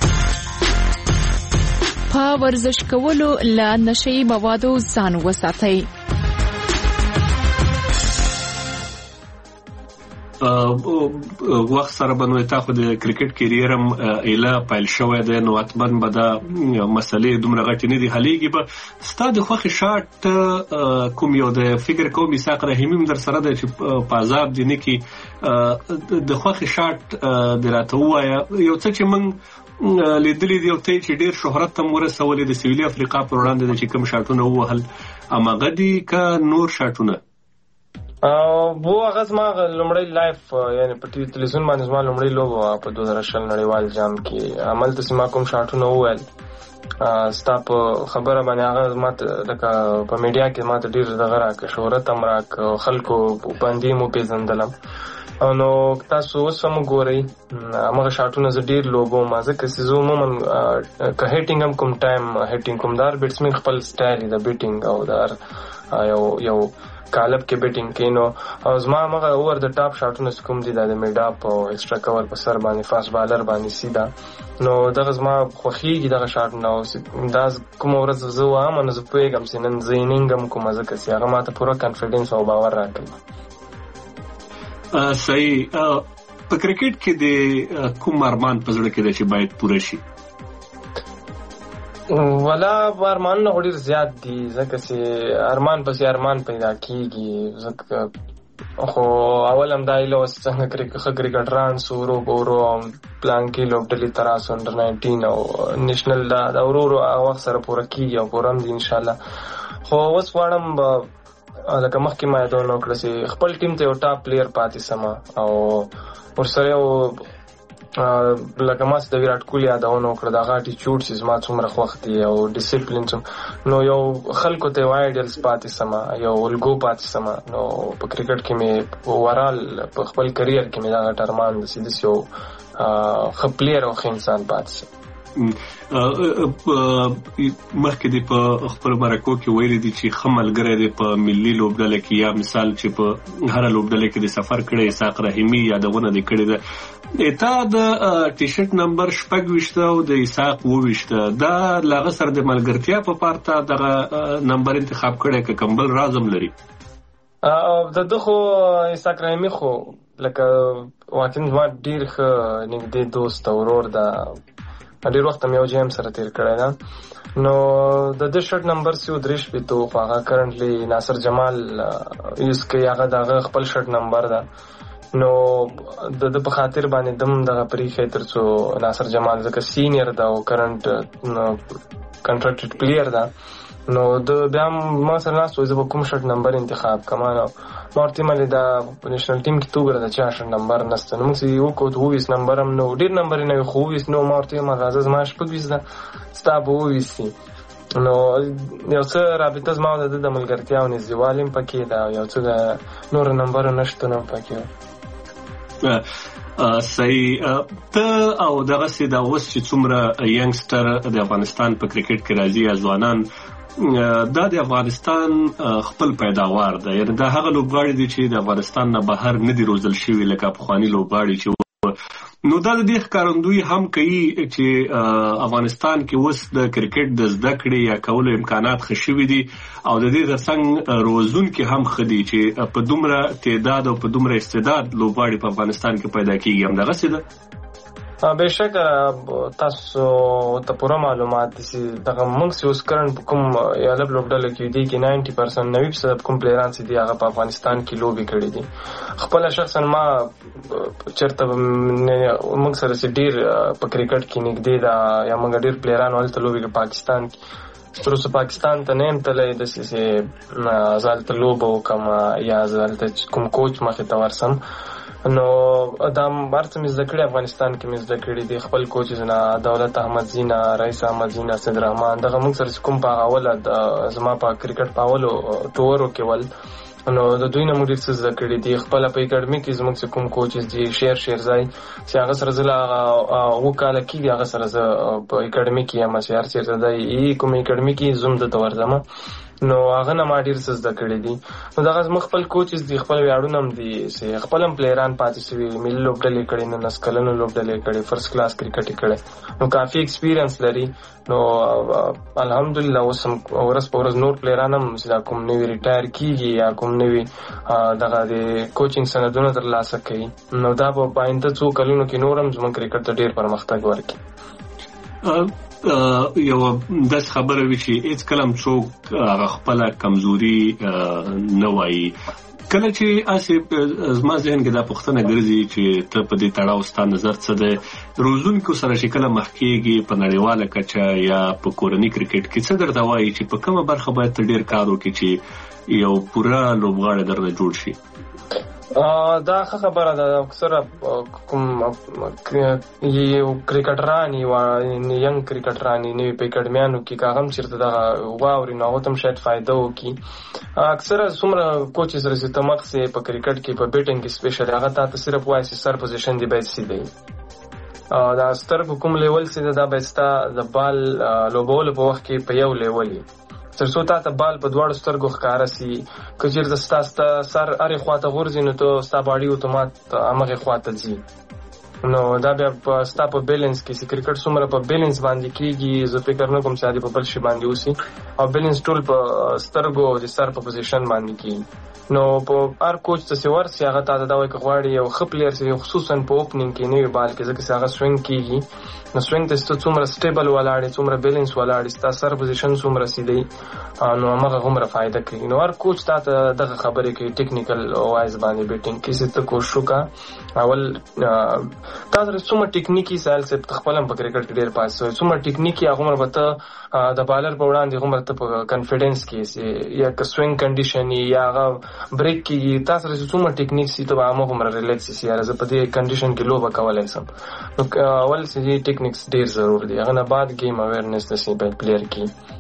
په ورزش کولو له نشهیي موادو ځان وساتئ وخت سره بنوي تا خو د کرکټ کیریرم اله پایل شوی دی نو اتمن به دا مسلې دومره غټې نه دي حلېږي به ستا د خوښې شاټ کوم یو د فکر کوم میثاق رحیمي در سره دی چې په عذاب دي نه کې د خوښې شاټ د راته ووایه یو څه چې موږ لیدلی دی او ته چې ډېر شهرت ته م ورسولې د سویلي افریقا پر وړاندې دی چې کوم شاټونه ووهل هماغه دي که نور شاټونه وو هغه زما لومړی لایف یعنی په تلویزیون باندې زما لومړی لوبه په دوه زره شل نړیوال جام کې هملته چې ما کوم شاټونه وویل ستا په خبره باندې هغه زما لکه په میډیا کې ما ته ډېر دغه راکړه شهرت هم راکړه خلکو باندې مو پېژندلم نو تاسو اوس هم ګورئ هماغه شاټونه زه ډېر لوبوم ځکه چې زه عموما که هیټینګ هم کوم ټایم هیټینګ کوم د هر بیټسمین خپل سټایل د بیټینګ او د هر یو یو کالب کې بیټینګ کوي نو زما هغه اوور د ټاپ شاټونه چې کوم دي دا د میډ اپ او ایکسټرا کور په سر باندې فاست بالر باندې سیده نو دغه زما خوښېږي دغه شاټونه او دا کوم ورځ زه وایم نو زه پوهېږم چې نن زه انینګ هم کومه ځکه چې هغه ماته پوره کانفیډنس او باور راکوي صحیح په کرکټ کې د کوم ارمان په زړه کې دی چې باید پوره شي ولا ارمانونه ډېر زیات دي ځکه چې ارمان پسې ارمان پیدا کېږي ځکه خو اول هم دا هیله وه چې څنګه ښه کرکټران سو ورو په ورو پلان کې لوبډلې ته راسو انډر ناینټین او نیشنل دا د ورو ورو هغه وخت سره پوره کېږي او پوره هم دي انشاءالله خو اوس غواړم لکه مخکې ما یادونه وکړه چې خپل ټیم ته یو ټاپ پلیر پاتې سمه او ورسره یو لکه ما چې د ویراټ کوهلي یادونه وکړه د هغه اټیچوډ چې زما څومره خوښ دي او ډیسپلین نو یو خلکو ته یو آیډیلز پاتې سمه یو الګو پاتې سمه نو په کرکټ کې مې اوورال په خپل کریر کې مې دا غټ ارمان د سیدس یو ښه پلیر او ښه انسان پاتې سم مخکې د په خپل مرکو کې ویلي دي چې خملګری د په ملي لوبډله کې یا مثال چې په هر لوبډله کې د سفر کړي اسحاق رحیمي یادونه دي کړي ده اته د ټي شرټ نمبر شپږ وشته او د اسحاق وويشته دا لاغه سره د ملګرتیا په پارتا دغه نمبر انتخاب کړي ک کمبل رازم لري د دغه اسحاق رحیمي خو لکه واکن ما ډیر ښه نږدې دوست او ورور دا ډیر وخت مې یو جیم سره تیر کړی دا نو د دې شرټ نمبر سی درش په تو هغه کرنټلی ناصر جمال یوز کوي هغه دغه خپل شرټ نمبر دا نو د د په خاطر باندې دم دغه پریخه ترڅو ناصر جمال ځکه سینیئر دا او کرنٹ کنټراکټډ پلیئر دا نو د بیا ما سره ناسو زه کوم شرټ نمبر انتخاب کمانو مارتي مله دا نېشنل ټیم کې تو ګره د چا شرټ نمبر نسته نو موږ یو کو دوه ویس نمبر هم نو ډیر نمبر نه خو ویس نو مارتي ما غاز ما شپږ ویس دا ستابو ویسي نو یو څه رابطه زما د ملګرتیا او نزدېوالیم پکې دا یو څه د نور نمبر نشته نو پکې صحیح ته او دغه سي دا اوس چې څومره ینګستر د افغانستان په کرکټ کې راځي ځوانان دا د افغانستان خپل پیداوار ده یعنی دا هغه لوبغاړي دي چې د افغانستان نه بهر نه دي روزل شوي لکه افغاني لوبغاړي چې نو دا د دې ښکارندوی هم کوي چې افغانستان کې اوس د کرکټ د زده کړې یا کولو امکانات ښه شوي دي او د دې ترڅنګ روزونکي هم ښه دي چې په دومره تعداد او په دومره استعداد لوبغاړي په افغانستان کې پیدا کیږي همدغسې ده بهشکه تاسو ته پوره معلومات دي چې دغه موږ اوس کرن کوم یا لب لوبډله کې دي کې نود پرسنټ نوي فیصد کوم پلیران چې دی هغه په افغانستان کې لوبي کړي دي خپل شخصا ما چرته موږ سره چې ډیر په کرکټ کې نږدې دا یا موږ ډیر پلیران ولته لوبي په پاکستان کې ترڅو پاکستان ته نیم تلې د سې ځالت لوبو کما یا ځالت کوم کوچ مخه تا ورسم نو دا مرته مې ذکر افغانستان کې مې ذکر دي خپل کوچز نه دولت احمد زینا رئیس احمد زینا صدر رحمان دغه موږ سره کوم په اول زما په کرکټ پاولو ټورو کې ول نو د دوی نه موږ څه ذکر دي خپل په اکیډمي کې زموږ کوم کوچز دي شیر شیر ځای چې هغه سره زلا وکاله کې هغه سره په اکیډمي کې هم شیر شیر ځای ای کوم اکیډمي کې زوم د تورځم نو هغه نه ما ډیر څه زده کړی دي نو دغه زما خپل کوچز دي خپل ویاړونه هم دي چې خپل هم پلیران پاتې شوي ملي لوبډلې کړي نو نسکلنو لوبډلې کړي فرست کلاس کرکټ کړي نو کافي ایکسپیرینس لري نو الحمدلله اوس هم ورځ په ورځ نور پلیران هم چې کوم نوی ریټایر کیږي یا کوم نوی دغه د کوچینګ سندونه ترلاسه کوي نو دا په پاینده څو کلونو کې نور هم زموږ کرکټ ته ډیر پرمختګ ورکړي یو داس خبره وی چې هیڅ کلم څوک هغه خپل کمزوري نه وایي کله چې اسې زما ذهن کې دا پوښتنه ګرځي چې ته په دې تړاو ستاسو نظر څه ده روزونکو سره شکل مخکېږي په نړیواله کچه یا په کورني کرکټ کې څه درته وایي چې په کومه برخه باید ته ډیر کار وکړې چې یو پوره لوبغاړی درنه جوړ شي دا خبره ده اکثر کوم یو کرکټران یو ینګ کرکټران نه په اکیډمیانو کې کاغم چیرته دا واوري نو هم شاید فائدہ وکي اکثر څومره کوچز رسې تمخ سي په کرکټ کې په بیټینګ کې سپیشل هغه ته صرف وایي چې سر پوزیشن دی بیت سي دی دا ستر کوم لیول سي دا بیستا د بال لوبول په وخت کې په یو لیولي ترڅو تا ته بال په دواړو سترګو ښکارا سي کچیر د ستاسو سر اره خواته غورځي نو ته ستا باډي اتومات امغه خواته ځي نو دا بیا په ستا په بیلنس کې چې کرکټ څومره په بیلنس باندې کیږي زه فکر نه کوم چې دا په بل شي باندې وسی او بیلنس ټول په سترګو د سر په پوزیشن باندې کیږي نو په هر کوچ ته سیور سی هغه ته دا وایي غواړي یو خپلیر سي خصوصا په اوپننګ کې نوې بال کې ځکه چې هغه سوینګ کیږي نو سوینګ ته څومره سټیبل ولاړ څومره بیلنس ولاړ ستا سر پوزیشن څومره سیدي نو هغه عمره فائدہ کوي نو هر کوچ ته دغه خبرې کوي ټیکنیکل وایز باندې بیټینګ کې څه ته کوشش وکا اول تاسو څومره ټیکنیکی سال څه خپلم په کرکټ کې ډیر پاس وي څومره ټیکنیکی هغه عمر وته د بالر په وړاندې عمر ته په کانفیډنس کې یا سوینګ کنډیشن یا هغه بریک کې تاسو څومره ټیکنیک سي ته هغه عمر ریلیکس سي یا زه په دې کنډیشن کې لوبه کولای شم نو اول سي ټیکنیکس ډیر ضروري دي هغه نه بعد گیم اویرنس د سی بیل پلیئر کې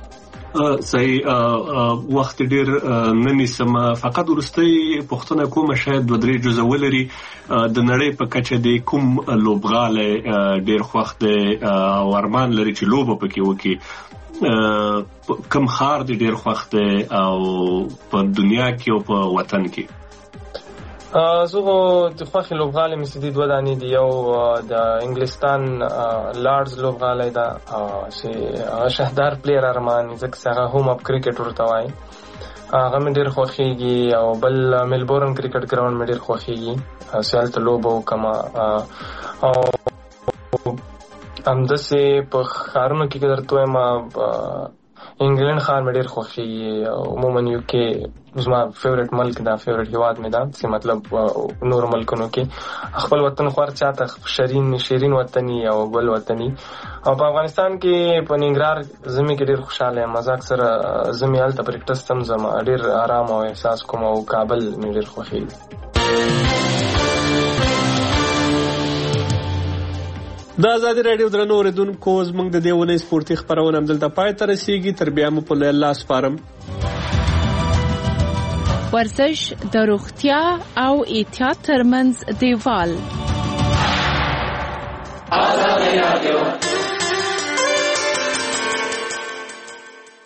صحیح وخت ډیر نه نیسم، فقط ورستۍ پوښتنه کومه شاید دوه درې جزه ولري د نړۍ په کچه د کوم لوبغالی ډیر خوښ دی او ارمان لري چې لوبه پکې وکړي، کوم ښار دی ډیر خوښ دی او په دنیا کې او په وطن کې؟ زه خو د خوښې لوبغالی مې سدي دوه دانې دي، یو د انګلستان لارډز لوبغالی ده چې هغه شهدار پلیر ارمان ځکه چې هغه هوم اپ کرکټ ورته وایي، هغه مې ډېر خوښېږي، او بل ملبورن کرکټ ګراوند مې ډېر خوښېږي چې هلته لوبه وکړم. او همداسې په ښارونو کې که درته ووایم انګلند ښار مې ډېر خوښېږي، عموما یو کې زما فیورټ ملک دا، فیورټ هیواد مې دا، چې مطلب نور ملکونو کې خپل وطن خور چاته شیرین شیرین وطني او بل وطني. او په افغانستان کې په ننګرهار زمي کې ډېر خوشاله یم، مزاق سره زمي هلته پریکټس ته هم ځم، ډېر آرام او احساس کوم، او کابل مې ډېر خوښېږي. د ازادي راډیو درنو اوریدونکو، زموږ د دې ونې سپورتي خپرونه همدلته پای ته رسیږي. تر بیا مو په الله سپارم. ورزش د روغتیا او احتیاط ترمنځ دیوال. ازادي راډیو